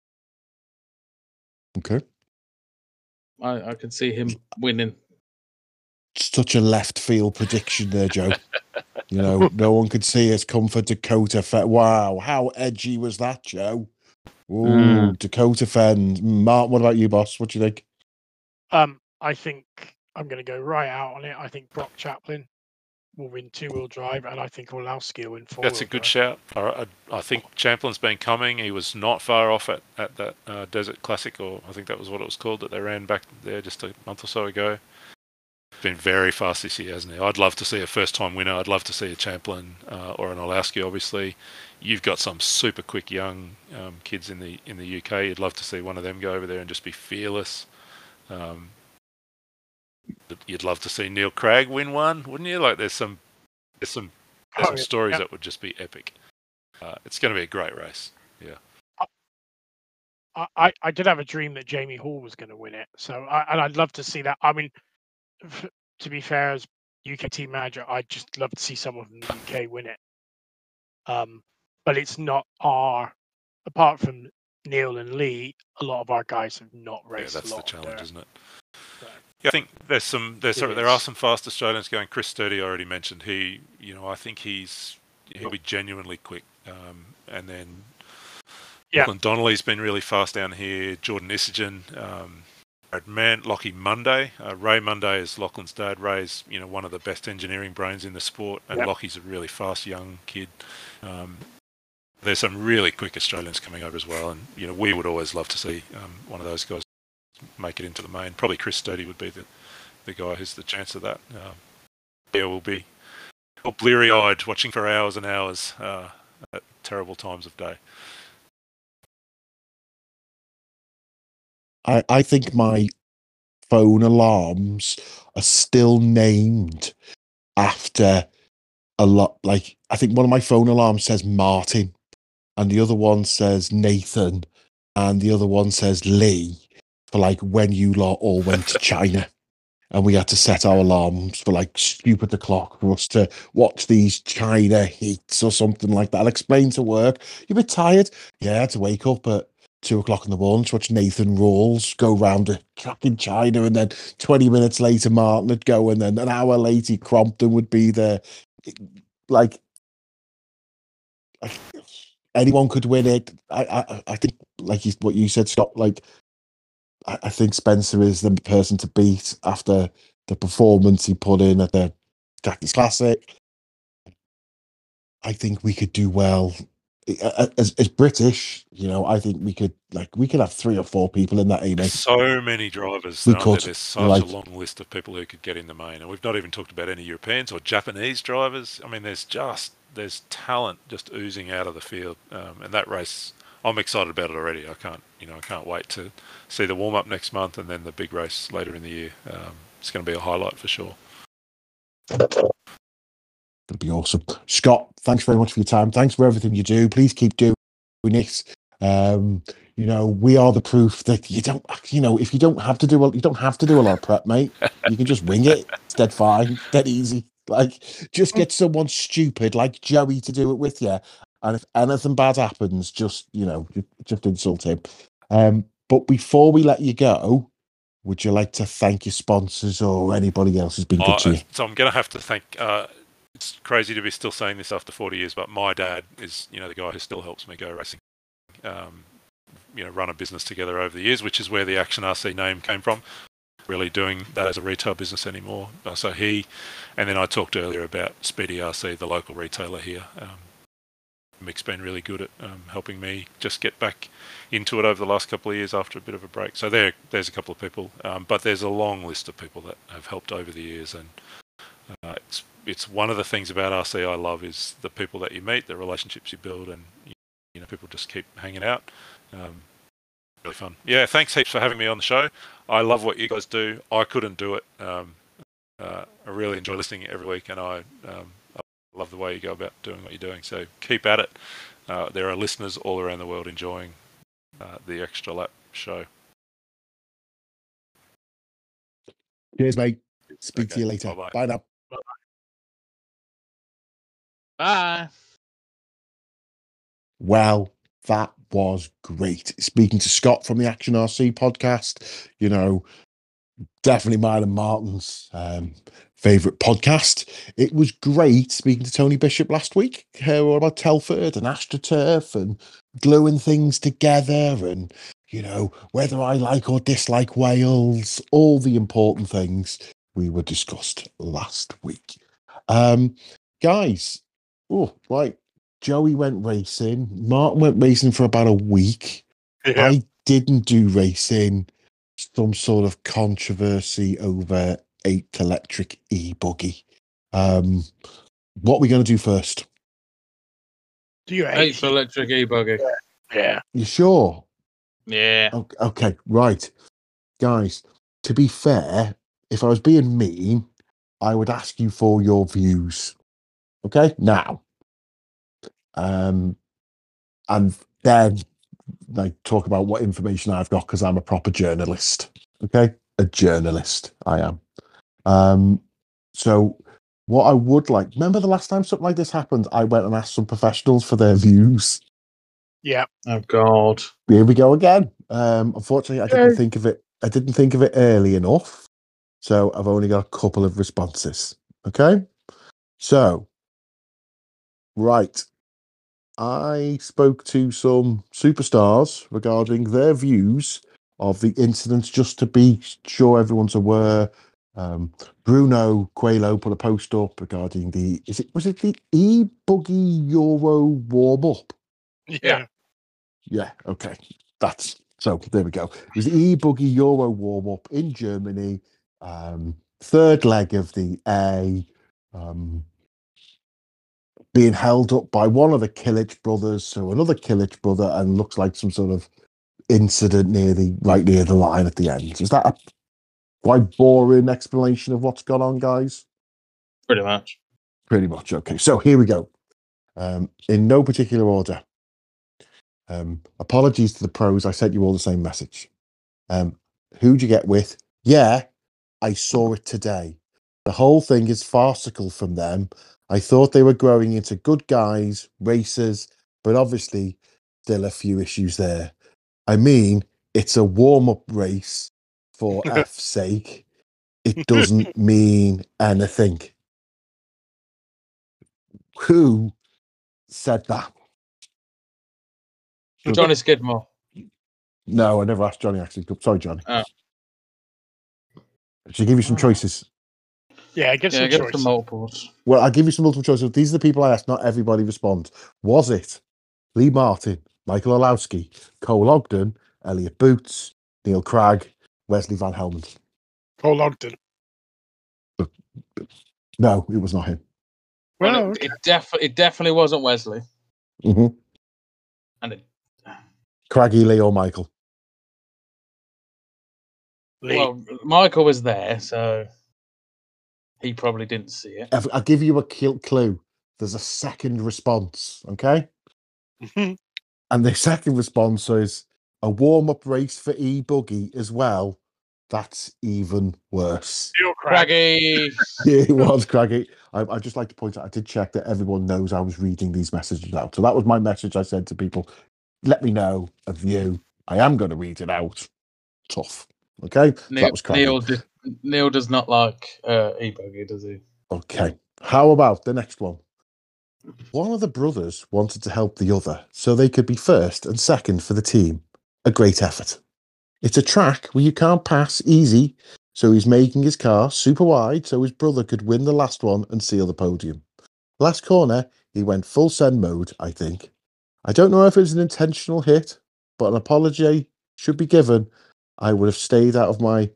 Okay. I can see him winning. Such a left field prediction there, Joe. No one could see us come for Dakota. Wow, how edgy was that, Joe? Ooh, Dakota Fens. Mark, what about you, boss? What do you think? I think I'm going to go right out on it. I think Brock Chaplin will win 2-wheel drive, and I think Orlowski will win 4-wheel That's a good shout. I think Chaplin's been coming. He was not far off at that Desert Classic, or I think that was what it was called, that they ran back there just a month or so ago. Been very fast this year, hasn't he? I'd love to see a first-time winner. I'd love to see a Champlin or an Orlowski, obviously. You've got some super quick young kids in the UK. You'd love to see one of them go over there and just be fearless. You'd love to see Neil Craig win one, wouldn't you? Like there's some stories that would just be epic. It's going to be a great race. Yeah. I did have a dream that Jamie Hall was going to win it, so I'd love to see that. I mean, to be fair, as UK team manager, I'd just love to see someone from the UK win it. But it's not apart from Neil and Lee, a lot of our guys have not raced. Yeah, that's a lot the challenge, isn't it? So, yeah, I think there are some fast Australians going. Chris Sturdy I already mentioned. I think he'll be genuinely quick. And then Lachlan Donnelly's been really fast down here. Jordan Issagen, Lockie Munday. Ray Munday is Lachlan's dad. Ray's one of the best engineering brains in the sport, and Lockie's a really fast young kid. There's some really quick Australians coming over as well, and we would always love to see one of those guys make it into the main. Probably Chris Sturdy would be the guy who's the chance of that. We'll be all bleary-eyed watching for hours and hours at terrible times of day. I think my phone alarms are still named after a lot. Like, I think one of my phone alarms says Martin, and the other one says Nathan, and the other one says Lee, for like when you lot all went to China. and we had to set our alarms for like stupid o'clock for us to watch these China heats or something like that. I'll explain to work. You're a bit tired? Yeah, I had to wake up at 2 o'clock in the morning to watch Nathan Rawls go round a track in China, and then 20 minutes later Martin would go, and then an hour later Crompton would be there. Like anyone could win it. I think, like what you said, Scott, like I think Spencer is the person to beat after the performance he put in at the Jackie's Classic. I think we could do well as British. You know, I think we could have 3 or 4 people in that A main. So many drivers. We could. There's such a long list of people who could get in the main, and we've not even talked about any Europeans or Japanese drivers. I mean, there's talent just oozing out of the field, and that race, I'm excited about it already. I can't wait to see the warm up next month and then the big race later in the year. It's going to be a highlight for sure. That'd be awesome. Scott, thanks very much for your time. Thanks for everything you do. Please keep doing this. You know, we are the proof that you don't. You know, if you don't have to do you don't have to do a lot of prep, mate. You can just wing it. It's dead fine, dead easy. Like, just get someone stupid like Joey to do it with you. And if anything bad happens, just insult him. But before we let you go, would you like to thank your sponsors or anybody else who's been good to you? So I'm going to have to thank. It's crazy to be still saying this after 40 years, but my dad is, the guy who still helps me go racing. Run a business together over the years, which is where the Action RC name came from. Really doing that as a retail business anymore. So and then I talked earlier about Speedy RC, the local retailer here. Mick's been really good at helping me just get back into it over the last couple of years after a bit of a break. So there's a couple of people, but there's a long list of people that have helped over the years, and it's one of the things about RC I love is the people that you meet, the relationships you build, and people just keep hanging out. Really fun. Yeah, thanks heaps for having me on the show. I love what you guys do. I couldn't do it. I really enjoy listening every week, and I love the way you go about doing what you're doing. So keep at it. There are listeners all around the world enjoying the Extra Lap show. Cheers, mate. Speak to you later. Bye-bye. Bye now. Bye. Well, that was great. Speaking to Scott from the Action RC podcast, definitely mine and Martin's favourite podcast. It was great speaking to Tony Bishop last week all about Telford and AstroTurf and gluing things together, and whether I like or dislike Wales, all the important things we were discussed last week. Guys, right. Joey went racing. Martin went racing for about a week. Yeah. I didn't do racing. Some sort of controversy over 8 electric e-buggy. What are we going to do first? Do you 8 electric e-buggy? Yeah. You sure? Yeah. Okay, right. Guys, to be fair, if I was being mean, I would ask you for your views. Okay? Now. And then talk about what information I've got, because I'm a proper journalist. Okay, a journalist I am. So what I would like, remember the last time something like this happened, I went and asked some professionals for their views. Yeah. Oh God. Here we go again. Unfortunately, I didn't think of it. I didn't think of it early enough, so I've only got a couple of responses. Okay, so right. I spoke to some superstars regarding their views of the incidents, just to be sure everyone's aware. Bruno Coelho put a post up regarding was it the e-buggy Euro warm-up? Yeah. Yeah, okay. So there we go. It was the e-buggy Euro warm-up in Germany. Third leg of the A. Being held up by one of the Killich brothers, so another Killich brother, and looks like some sort of incident right near the line at the end. Is that a quite boring explanation of what's gone on, guys? Pretty much. Pretty much. Okay, so here we go. In no particular order. Apologies to the pros. I sent you all the same message. Who'd you get with? Yeah, I saw it today. The whole thing is farcical from them. I thought they were growing into good guys, racers, but obviously still a few issues there. I mean, it's a warm-up race for F's sake. It doesn't mean anything. Who said that? Johnny Skidmore. No, I never asked Johnny, actually. Sorry, Johnny. Oh. Should I give you some choices? Yeah, give some choices. Some multiples. Well, I'll give you some multiple choices. These are the people I asked. Not everybody responds. Was it Lee Martin, Michael Olowski, Cole Ogden, Elliot Boots, Neil Cragg, Wesley Van Helmond? Cole Ogden. No, it was not him. Well, it definitely wasn't Wesley. Mm-hmm. And Craggy, Lee, or Michael? Lee. Well, Michael was there, so he probably didn't see it. I'll give you a clue. There's a second response, okay? And the second response is a warm-up race for E-Buggy as well. That's even worse. Craggy. Yeah, it was Craggy. I'd just like to point out, I did check that everyone knows I was reading these messages out. So that was my message I said to people. Let me know a view. I am going to read it out. Tough. Okay? So that was Craggy. Neil does not like E-Buggy, does he? Okay. How about the next one? One of the brothers wanted to help the other so they could be first and second for the team. A great effort. It's a track where you can't pass easy, so he's making his car super wide so his brother could win the last one and seal the podium. Last corner, he went full send mode, I think. I don't know if it was an intentional hit, but an apology should be given. I would have stayed out of my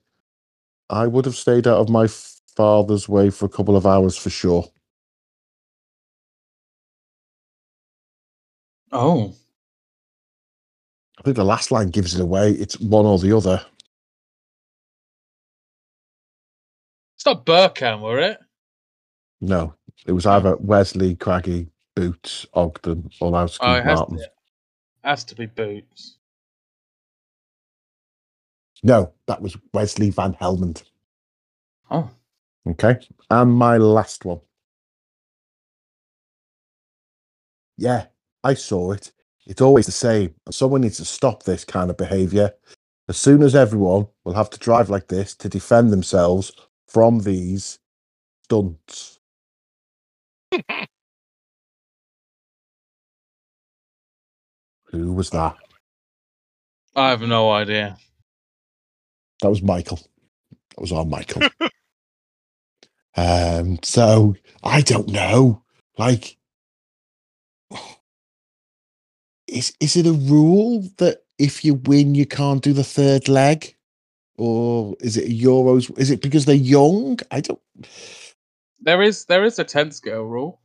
father's way for a couple of hours for sure. Oh. I think the last line gives it away. It's one or the other. It's not Burkham, were it? No, it was either Wesley, Craggy, Boots, Ogden, Olowski, Martin. Has to be Boots. No, that was Wesley Van Helmond. Oh. Okay. And my last one. Yeah, I saw it. It's always the same. Someone needs to stop this kind of behaviour. As soon as everyone will have to drive like this to defend themselves from these stunts. Who was that? I have no idea. That was Michael. That was our Michael. So I don't know. Like, is it a rule that if you win you can't do the third leg? Or is it Euros? Is it because they're young? I don't. There is a 10 scale rule.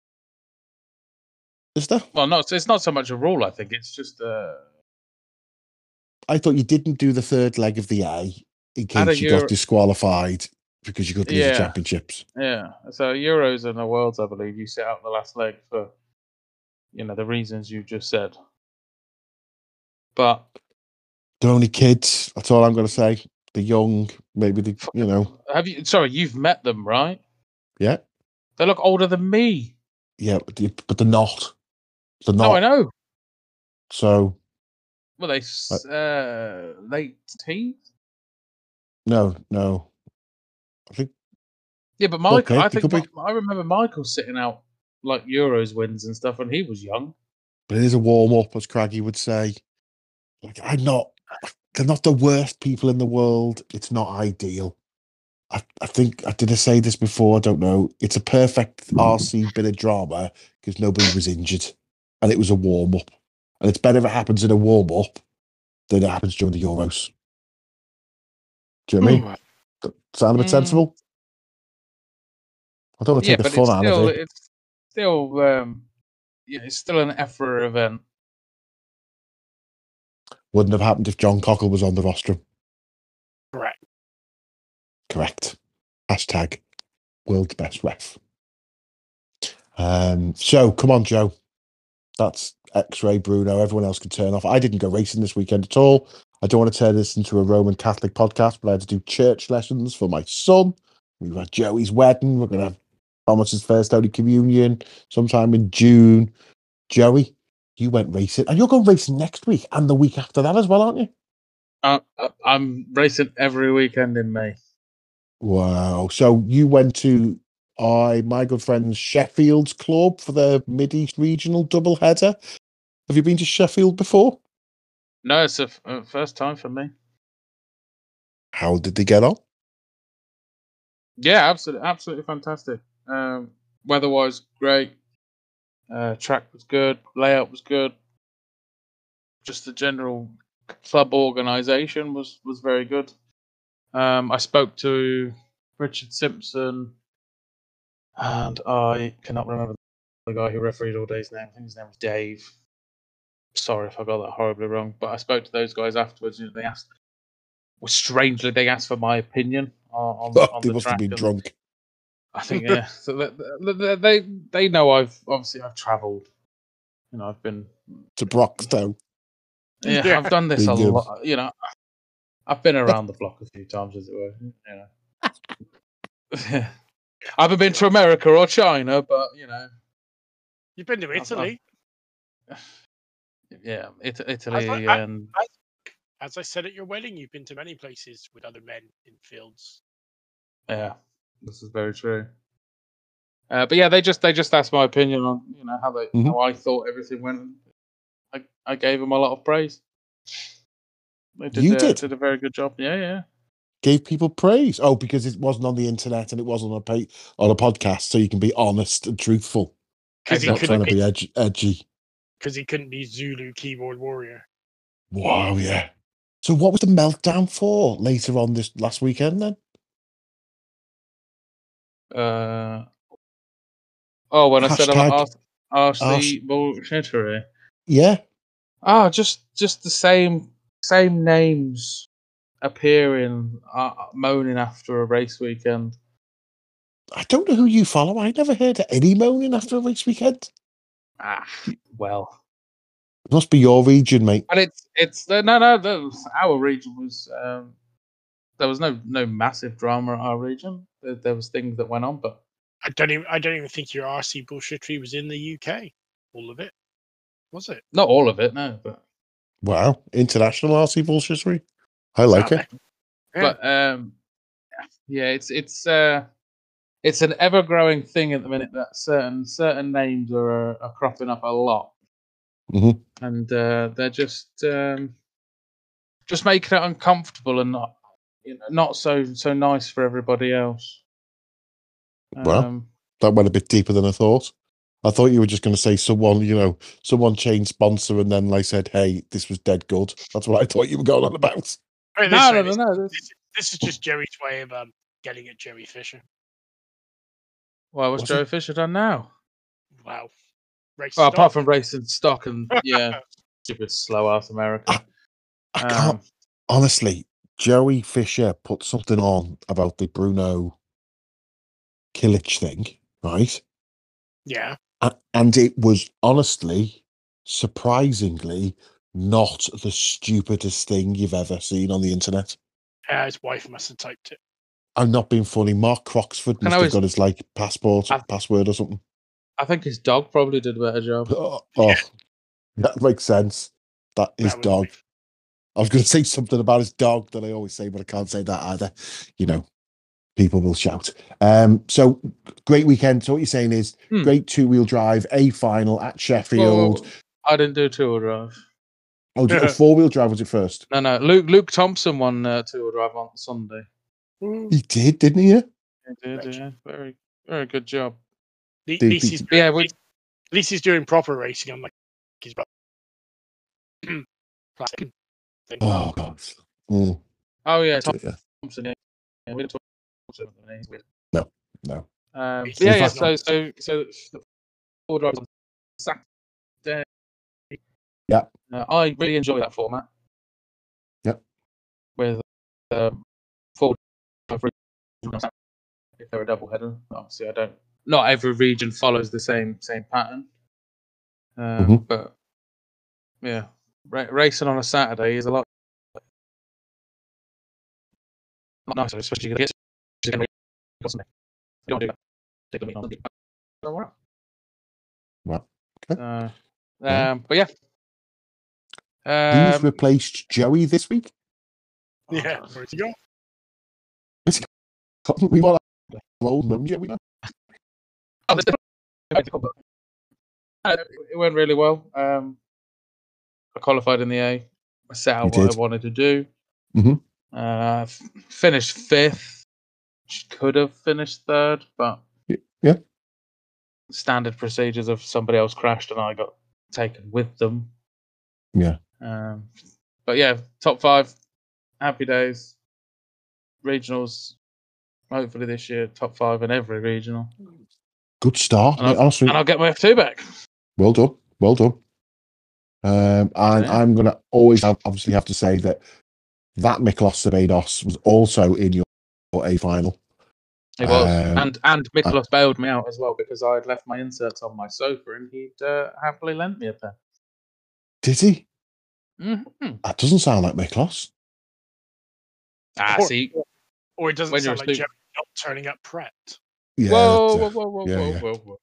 Is there? Well, no, it's not so much a rule. I think it's just. I thought you didn't do the third leg of the A in case you got disqualified because you could lose the championships. Yeah, so Euros and the Worlds, I believe, you set out the last leg for, the reasons you just said. But they're only kids. That's all I'm going to say. The young, maybe Have you? Sorry, you've met them, right? Yeah. They look older than me. Yeah, but they're not. They're not. No, I know. So. Were they late teens? No. I think. Yeah, but Michael. I remember Michael sitting out like Euros wins and stuff when he was young. But it is a warm up, as Craggy would say. Like they're not the worst people in the world. It's not ideal. I think did I say this before? I don't know. It's a perfect RC bit of drama because nobody was injured, and it was a warm up. And it's better if it happens in a warm up than it happens during the Euros. Do you know what I mean? Sound a bit sensible? I don't want to take the fun out of it. It's still, it's still an effort event. Wouldn't have happened if John Cockle was on the rostrum. Correct. Hashtag world's best ref. So come on, Joe. That's X-Ray, Bruno. Everyone else can turn off. I didn't go racing this weekend at all. I don't want to turn this into a Roman Catholic podcast, but I had to do church lessons for my son. We've had Joey's wedding. We're going to have Thomas's first Holy Communion sometime in June. Joey, you went racing, and you're going racing next week and the week after that as well, aren't you? I'm racing every weekend in May. Wow. So you went to my good friend's Sheffield's club for the Mid-East Regional double header. Have you been to Sheffield before? No, it's a first time for me. How did they get on? Yeah, absolutely fantastic. Weather-wise, great. Track was good. Layout was good. Just the general club organisation was very good. I spoke to Richard Simpson, and I cannot remember the guy who refereed all day's name. I think his name was Dave. Sorry if I got that horribly wrong, but I spoke to those guys afterwards. They asked, strangely, they asked for my opinion on They the must track. have been drunk. I think yeah. So they know I've travelled. I've been To Broxtown. Yeah, Yeah. I've done this Big a lot. I've been around the block a few times, as it were. I haven't been to America or China, but You've been to Italy. yeah, Italy, I- and As I said at your wedding, you've been to many places with other men in fields. yeah, this is very true. But yeah, they just asked my opinion on how I thought everything went. I gave them a lot of praise. They did a very good job. Yeah. Gave people praise. Oh, because it wasn't on the internet and it wasn't on a podcast, so you can be honest and truthful. Because Not trying to be edgy. Because he couldn't be Zulu keyboard warrior. Wow, yeah. So what was the meltdown for later on this last weekend then? When I said I'm Hashtag RC bullshittery. Yeah. Just the same names appearing, moaning after a race weekend. I don't know who you follow. I never heard any moaning after a race weekend. Well, it must be your region, mate. But it's no. Our region was there was no massive drama at our region. There was things that went on, but I don't even think your RC bullshittery was in the UK. All of it, was it? Not all of it, no. But wow, international RC bullshittery. I like it. Yeah. But yeah, it's an ever growing thing at the minute that certain names are cropping up a lot, and they're just making it uncomfortable and not so nice for everybody else. Well, that went a bit deeper than I thought. I thought you were just going to say someone changed sponsor and then said, "Hey, this was dead good." That's what I thought you were going on about. No. This is just Jerry's way of getting at Jerry Fisher. Well, what's Jerry Fisher done now? Wow. Apart from racing stock and stupid slow ass American. I can't honestly. Joey Fisher put something on about the Bruno Kilich thing, right? Yeah. And it was honestly, surprisingly, not the stupidest thing you've ever seen on the internet. His wife must have typed it. I'm not being funny. Mark Croxford must have got his password or something. I think his dog probably did a better job. Oh, that makes sense. That his dog. I was going to say something about his dog that I always say, but I can't say that either. People will shout. So great weekend. So what you're saying is great 2-wheel drive, a final at Sheffield. Well, I didn't do 2-wheel drive. Oh, 4-wheel drive was it first? No. Luke Thompson won 2-wheel drive on Sunday. He did, didn't he? He did, yeah. Very, very good job. At least he's doing proper racing. I'm like, he's plastic. Oh God. Oh yeah, Thompson. Yeah, we didn't talk about him. No. Yeah. So the 4 drives on Saturday. Yeah. I really enjoy that format. Yep. With 4 if they're a double header. Obviously, not every region follows the same pattern. But yeah, racing on a Saturday is a lot not nice, especially because it's going to be something. You don't do that. Take the meat on the alright. Well, okay. But yeah. Who's replaced Joey this week? Yeah, where's he gone? We want to old them, yeah, we know. It went really well. I qualified in the A. I set out You what did. I wanted to do. Mhm. Finished 5th. Could have finished 3rd, but Yeah. standard procedures of somebody else crashed and I got taken with them. Yeah. But yeah, top 5. Happy days. Regionals. Hopefully this year, top 5 in every regional. Good start, mate, honestly. And I'll get my F2 back. Well done. Well done. And I'm going to always obviously have to say that Miklos Sabados was also in your A final. It was. And Miklos bailed me out as well because I had left my inserts on my sofa and he'd happily lent me a pair. Did he? Mm-hmm. That doesn't sound like Miklos. See. Or it doesn't sound like Joe not turning up prepped. Yeah. Whoa.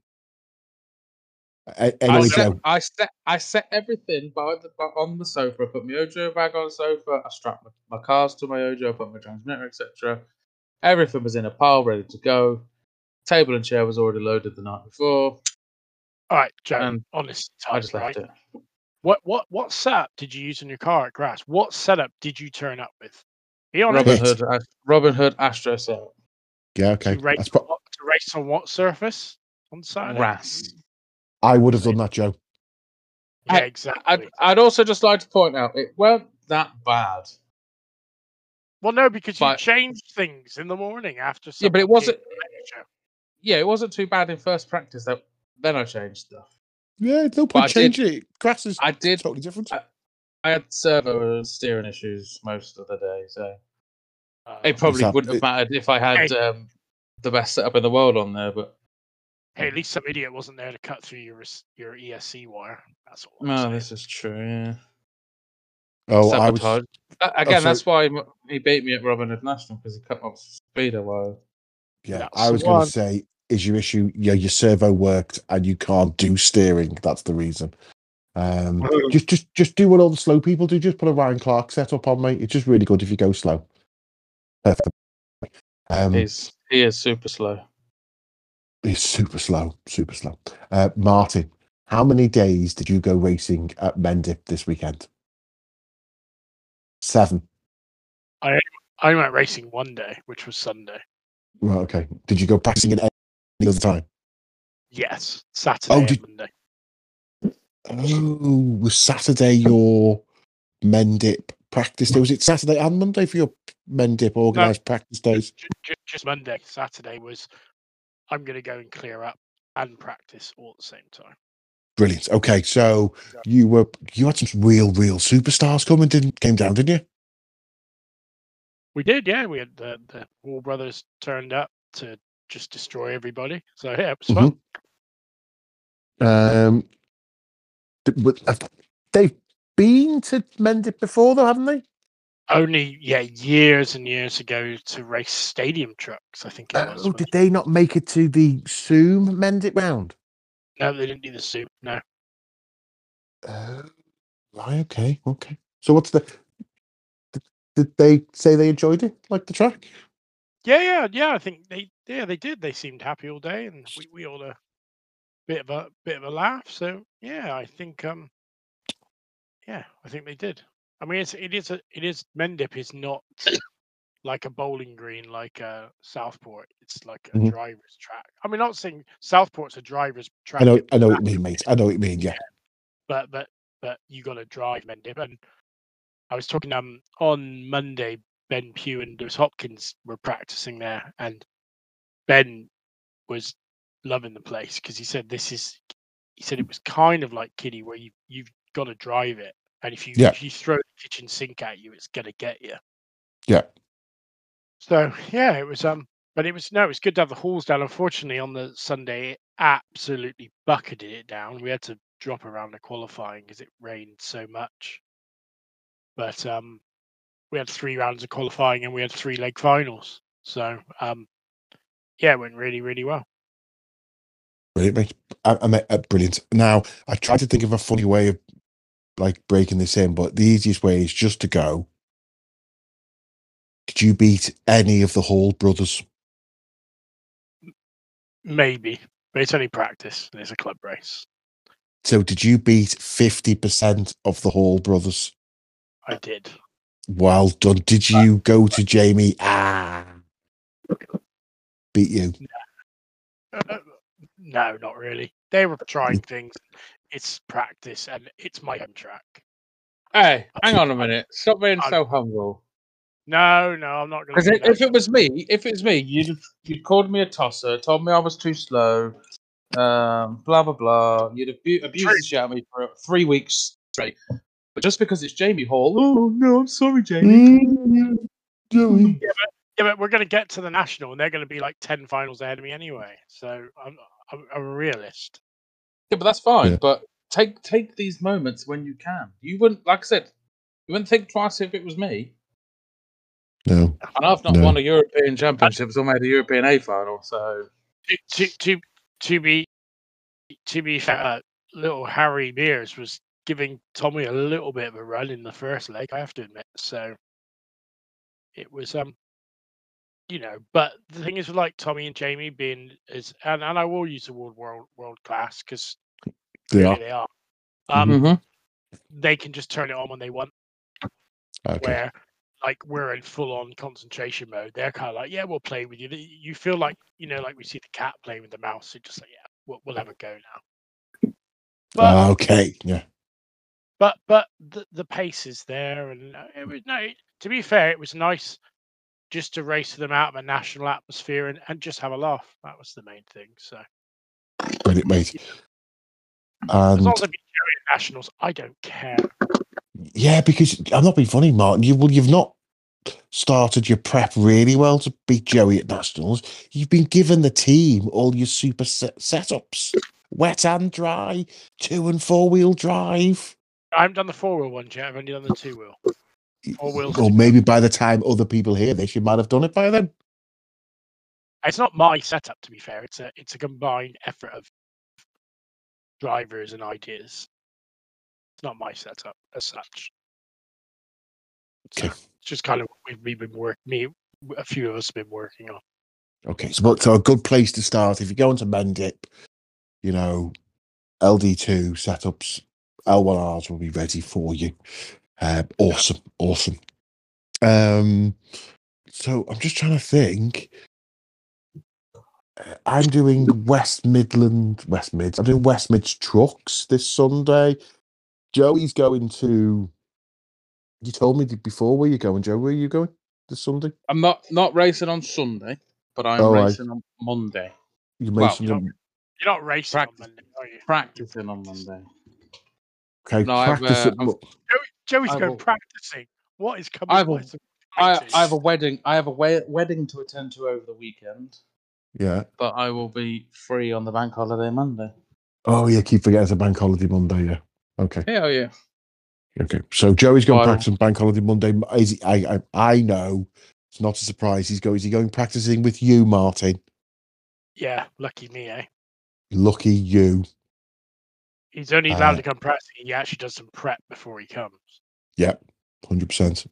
Anyway, Joe. I set everything on the sofa. I put my Ojo bag on the sofa. I strapped my cars to my Ojo, put my transmitter, etc. Everything was in a pile, ready to go. Table and chair was already loaded the night before. All right, Joe. Honest, I just left it. What setup did you use in your car at Grass? What setup did you turn up with? Be honest. Robin Hood Astro setup. Yeah, okay. To race on what surface on Saturday? Grass. I would have done that, Joe. Yeah, exactly. I'd also just like to point out it weren't that bad. Well, no, because you changed things in the morning after. Yeah, but it wasn't. Yeah, it wasn't too bad in first practice. Then I changed stuff. Yeah, no point changing it. Grass is totally different. I had servo steering issues most of the day, so it probably wouldn't have mattered if I had the best setup in the world on there. But hey, at least some idiot wasn't there to cut through your ESC wire. That's all. No, this is true. Yeah. Oh, sabotage. That's why he beat me at Robin Hood National because he cut my speeder wire. Yeah, I was going to say, is your issue? Yeah, your servo worked and you can't do steering. That's the reason. Just do what all the slow people do. Just put a Ryan Clark setup on, mate. It's just really good if you go slow. Perfect. He is super slow. He's super slow. Martin, how many days did you go racing at Mendip this weekend? 7. I went racing one day, which was Sunday. Right, okay. Did you go practicing at any other time? Yes, Saturday and Monday. Oh, was Saturday your Mendip practice day? Was it Saturday and Monday for your Mendip organised practice days? Just Monday. Saturday was I'm going to go and clear up and practice all at the same time. Brilliant. Okay, so you had some real superstars came down, didn't you? We did, yeah. We had the Wall brothers turned up to just destroy everybody. So yeah, it was fun. They've been to Mendip before, though, haven't they? Only, years and years ago to race stadium trucks, I think it was. Oh, did they not make it to the Zoom Mendip round? No, they didn't do the Zoom, no. Right, okay. So what's did they say they enjoyed it, like the track? Yeah, I think they did. They seemed happy all day, and we all had a bit of a laugh. So yeah, I think I think they did. I mean, it is Mendip is not like a bowling green like Southport. It's like a driver's track. I mean, not saying Southport's a driver's track. I know what you mean, mate. I know what you mean. Yeah. But you got to drive Mendip, and I was talking on Monday. Ben Pugh and Lewis Hopkins were practicing there, and Ben was loving the place because he said it was kind of like kiddie where you've got to drive it, and if you throw the kitchen sink at you, it's gonna get you. Yeah. So yeah, it was but it was good to have the halls down. Unfortunately, on the Sunday, it absolutely bucketed it down. We had to drop around the qualifying because it rained so much. But we had 3 rounds of qualifying and we had 3 leg finals. So yeah, it went really, really well. Brilliant, mate. Brilliant. Now, I tried to think of a funny way of like breaking this in, but the easiest way is just to go. Did you beat any of the Hall brothers? Maybe, but it's only practice and it's a club race. So did you beat 50% of the Hall brothers? I did. Well done. Did you go to Jamie? Beat you? No, not really. They were trying things. It's practice and it's my home track. Hey, hang on a minute. Stop being so humble. No, I'm not going Because to. if it was me, you'd called me a tosser, told me I was too slow, blah blah blah. You'd abused the shit out of me for 3 weeks straight. But just because it's Jamie Hall, oh no, I'm sorry, Jamie. Joey. Yeah, but we're going to get to the national, and they're going to be like 10 finals ahead of me anyway. So I'm a realist. Yeah, but that's fine. Yeah. But take these moments when you can. You wouldn't, like I said, you wouldn't think twice if it was me. No. And I've not No. won a European Championships or made a European A final, so To be fair, little Harry Mears was giving Tommy a little bit of a run in the first leg, I have to admit. So it was but the thing is with like Tommy and Jamie being and I will use the word world class because They are. they are. They can just turn it on when they want. Okay. Where like we're in full on concentration mode. They're kind of like, yeah, we'll play with you. You feel like like we see the cat playing with the mouse. It's just like, yeah, we'll have a go now. But Okay. Yeah. but the pace is there, and it was to be fair, it was nice just to race them out of a national atmosphere and just have a laugh. That was the main thing. So Brilliant, mate. as And long as I beat Joey at nationals, I don't care. yeah, because I'm not being funny, Martin. You've not started your prep really well to beat Joey at nationals. You've been given the team all your super setups, wet and dry, 2 and 4 wheel drive. I haven't done the 4-wheel one yet. I've only done the 2-wheel. 4 wheels. Or maybe by the time other people hear this, you might have done it by then. It's not my setup, to be fair. It's a combined effort of drivers and ideas. It's not my setup as such. So Okay. it's just kind of what we've been working. A few of us have been working on. Okay, so a good place to start if you're going to Mendip, LD2 setups, L1Rs will be ready for you. Awesome. So I'm just trying to think. I'm doing West Mids. I'm doing West Mids trucks this Sunday. Joey's going to. You told me before where you're going, Joe. Where are you going this Sunday? I'm not racing on Sunday, but I'm racing on Monday. You're You're not racing on Monday, are you? Practicing on Monday. Okay, No, practice. Joey's going practicing. What is coming? I have a wedding. I have a wedding to attend to over the weekend. Yeah, but I will be free on the bank holiday Monday. Oh yeah, keep forgetting it's a bank holiday Monday. Yeah. Okay. Hell yeah. Okay. So Joey's going practicing bank holiday Monday. I know. It's not a surprise. Is he going practicing with you, Martin? Yeah, lucky me, eh? Lucky you. He's only allowed to come practicing. He actually does some prep before he comes. Yeah, 100%.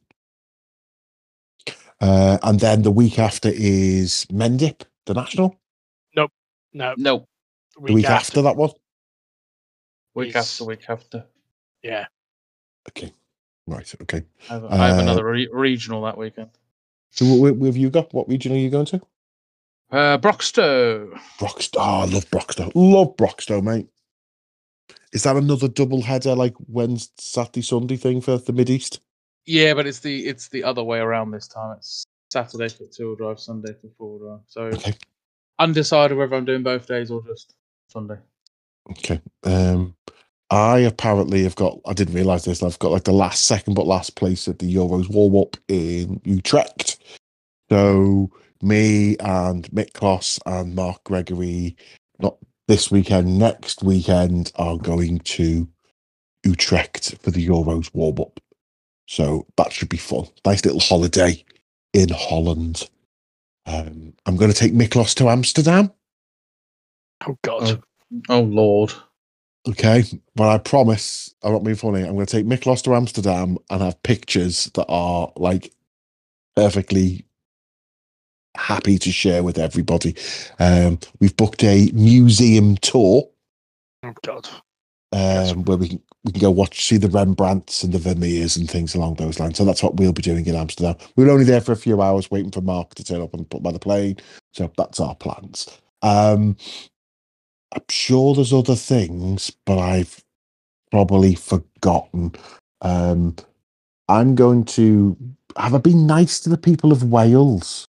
And then the week after is Mendip, the national? Nope. The week after that one? Week after. Yeah. Okay. Right, okay. I have another regional that weekend. So what have you got? What region are you going to? Broxtowe. Broxtowe. Oh, I love Broxtowe. Love Broxtowe, mate. Is that another double header like Wednesday, Saturday, Sunday thing for the Mid-East? Yeah, but it's the other way around this time. It's Saturday for 2-wheel drive, Sunday for 4-wheel drive. So okay. Undecided whether I'm doing both days or just Sunday. Okay. I apparently have got, I didn't realise this, I've got like the second but last place at the Euros warm-up in Utrecht. So me and Mick Kloss and Mark Gregory, not this weekend, next weekend, are going to Utrecht for the Euros warm-up. So that should be fun. Nice little holiday in Holland. I'm going to take Miklos to Amsterdam. Oh God. Oh Lord. Okay, but I promise, I'm not being funny. I'm going to take Miklos to Amsterdam and have pictures that are like perfectly happy to share with everybody. We've booked a museum tour Oh God. where we can go see the Rembrandts and the Vermeers and things along those lines. So that's what we'll be doing in Amsterdam. We were only there for a few hours waiting for Mark to turn up and put by the plane. So that's our plans. I'm sure there's other things, but I've probably forgotten. I'm going to have I been nice to the people of Wales?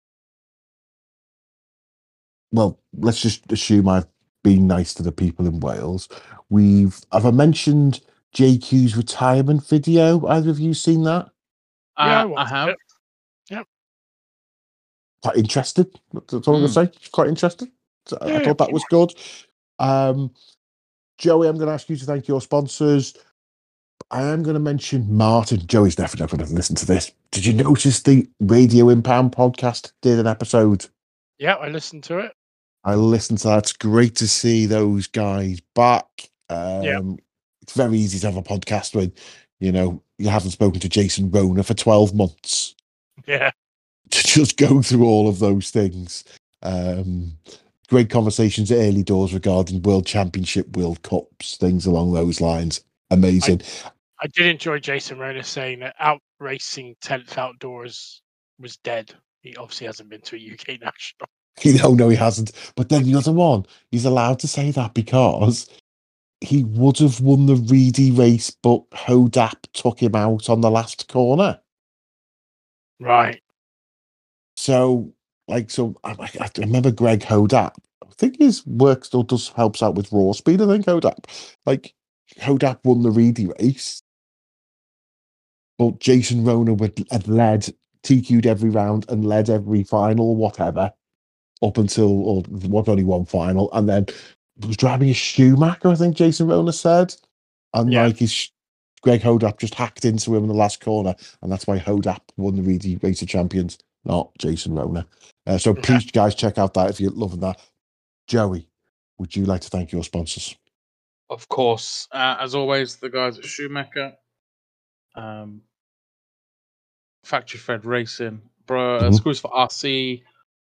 Well, let's just assume I've been nice to the people in Wales. Have I mentioned JQ's retirement video? Either of you seen that? Yeah, I I watched have. it. Quite interested. That's all I'm going to say. Quite interested. So I Yeah, thought that was good. Joey, I'm going to ask you to thank your sponsors. I am going to mention Martin. Joey's definitely going to listen to this. Did you notice the Radio Impound podcast did an episode? Yeah, I listened to it. I listened to that. It's great to see those guys back. It's very easy to have a podcast when, you haven't spoken to Jason Rona for 12 months Yeah. to just go through all of those things. Great conversations at early doors regarding World Championship, World Cups, things along those lines. Amazing. I did enjoy Jason Rona saying that out racing 10th outdoors was dead. He obviously hasn't been to a UK national. No, he hasn't. But then the other one, he's allowed to say that because he would have won the Reedy race, but Hodap took him out on the last corner. Right. So, I remember Greg Hodap. I think his work still helps out with raw speed. I think Hodap, Hodap won the Reedy race, but Jason Rona had led, TQ'd every round and led every final, whatever, up until or was only one final, and then was driving a Schumacher. I think Jason Rona said, and Greg Hodap just hacked into him in the last corner, and that's why Hodap won the Reedy Race of Champions, not Jason Rona. So please, guys, check out that if you're loving that. Joey, would you like to thank your sponsors? Of course. As always, the guys at Schumacher, Factory Fred Racing, Screws for RC,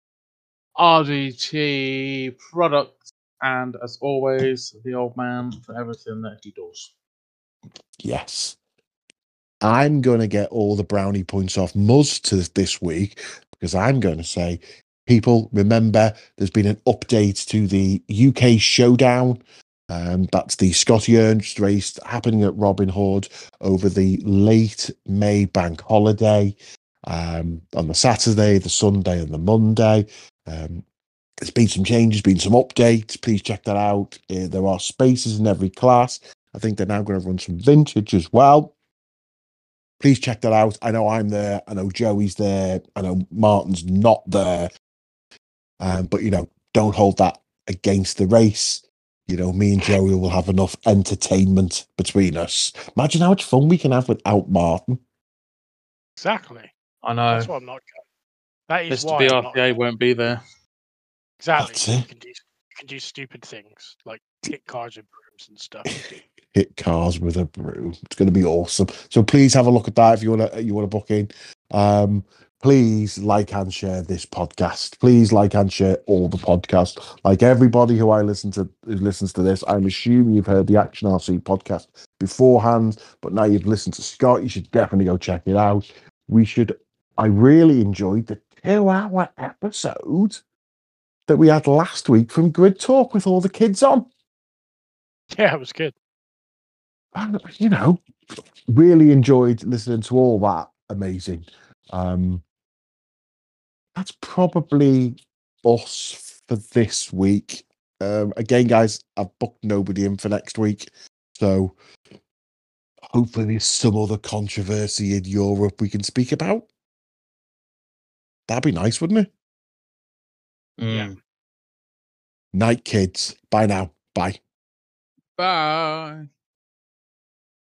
RDT Products, and as always, the old man for everything that he does. Yes. I'm going to get all the brownie points off Muzz this week because I'm going to say, people, remember, there's been an update to the UK Showdown. That's the Scotty Ernst race happening at Robin Hood over the late May bank holiday on the Saturday, the Sunday, and the Monday. There's been some changes, been some updates. Please check that out. There are spaces in every class. I think they're now going to run some vintage as well. Please check that out. I know I'm there. I know Joey's there. I know Martin's not there. But, don't hold that against the race. Me and Joey will have enough entertainment between us. Imagine how much fun we can have without Martin. Exactly. I know. That's what I'm not. That is Mr. why I'm BRTA not. won't be there. Exactly. That's it. You can do stupid things like hit cars with brooms and stuff. Hit cars with a broom. It's going to be awesome. So please have a look at that if you want to book in. Please like and share this podcast. Please like and share all the podcasts. Like everybody who listens to this, I'm assuming you've heard the Action RC podcast beforehand, but now you've listened to Scott, you should definitely go check it out. I really enjoyed the 2-hour episode that we had last week from Grid Talk with all the kids on. Yeah, it was good. And, really enjoyed listening to all that. Amazing. That's probably us for this week. Again, guys, I've booked nobody in for next week. So hopefully there's some other controversy in Europe we can speak about. That'd be nice, wouldn't it? Yeah. Night, kids. Bye now. Bye. Bye.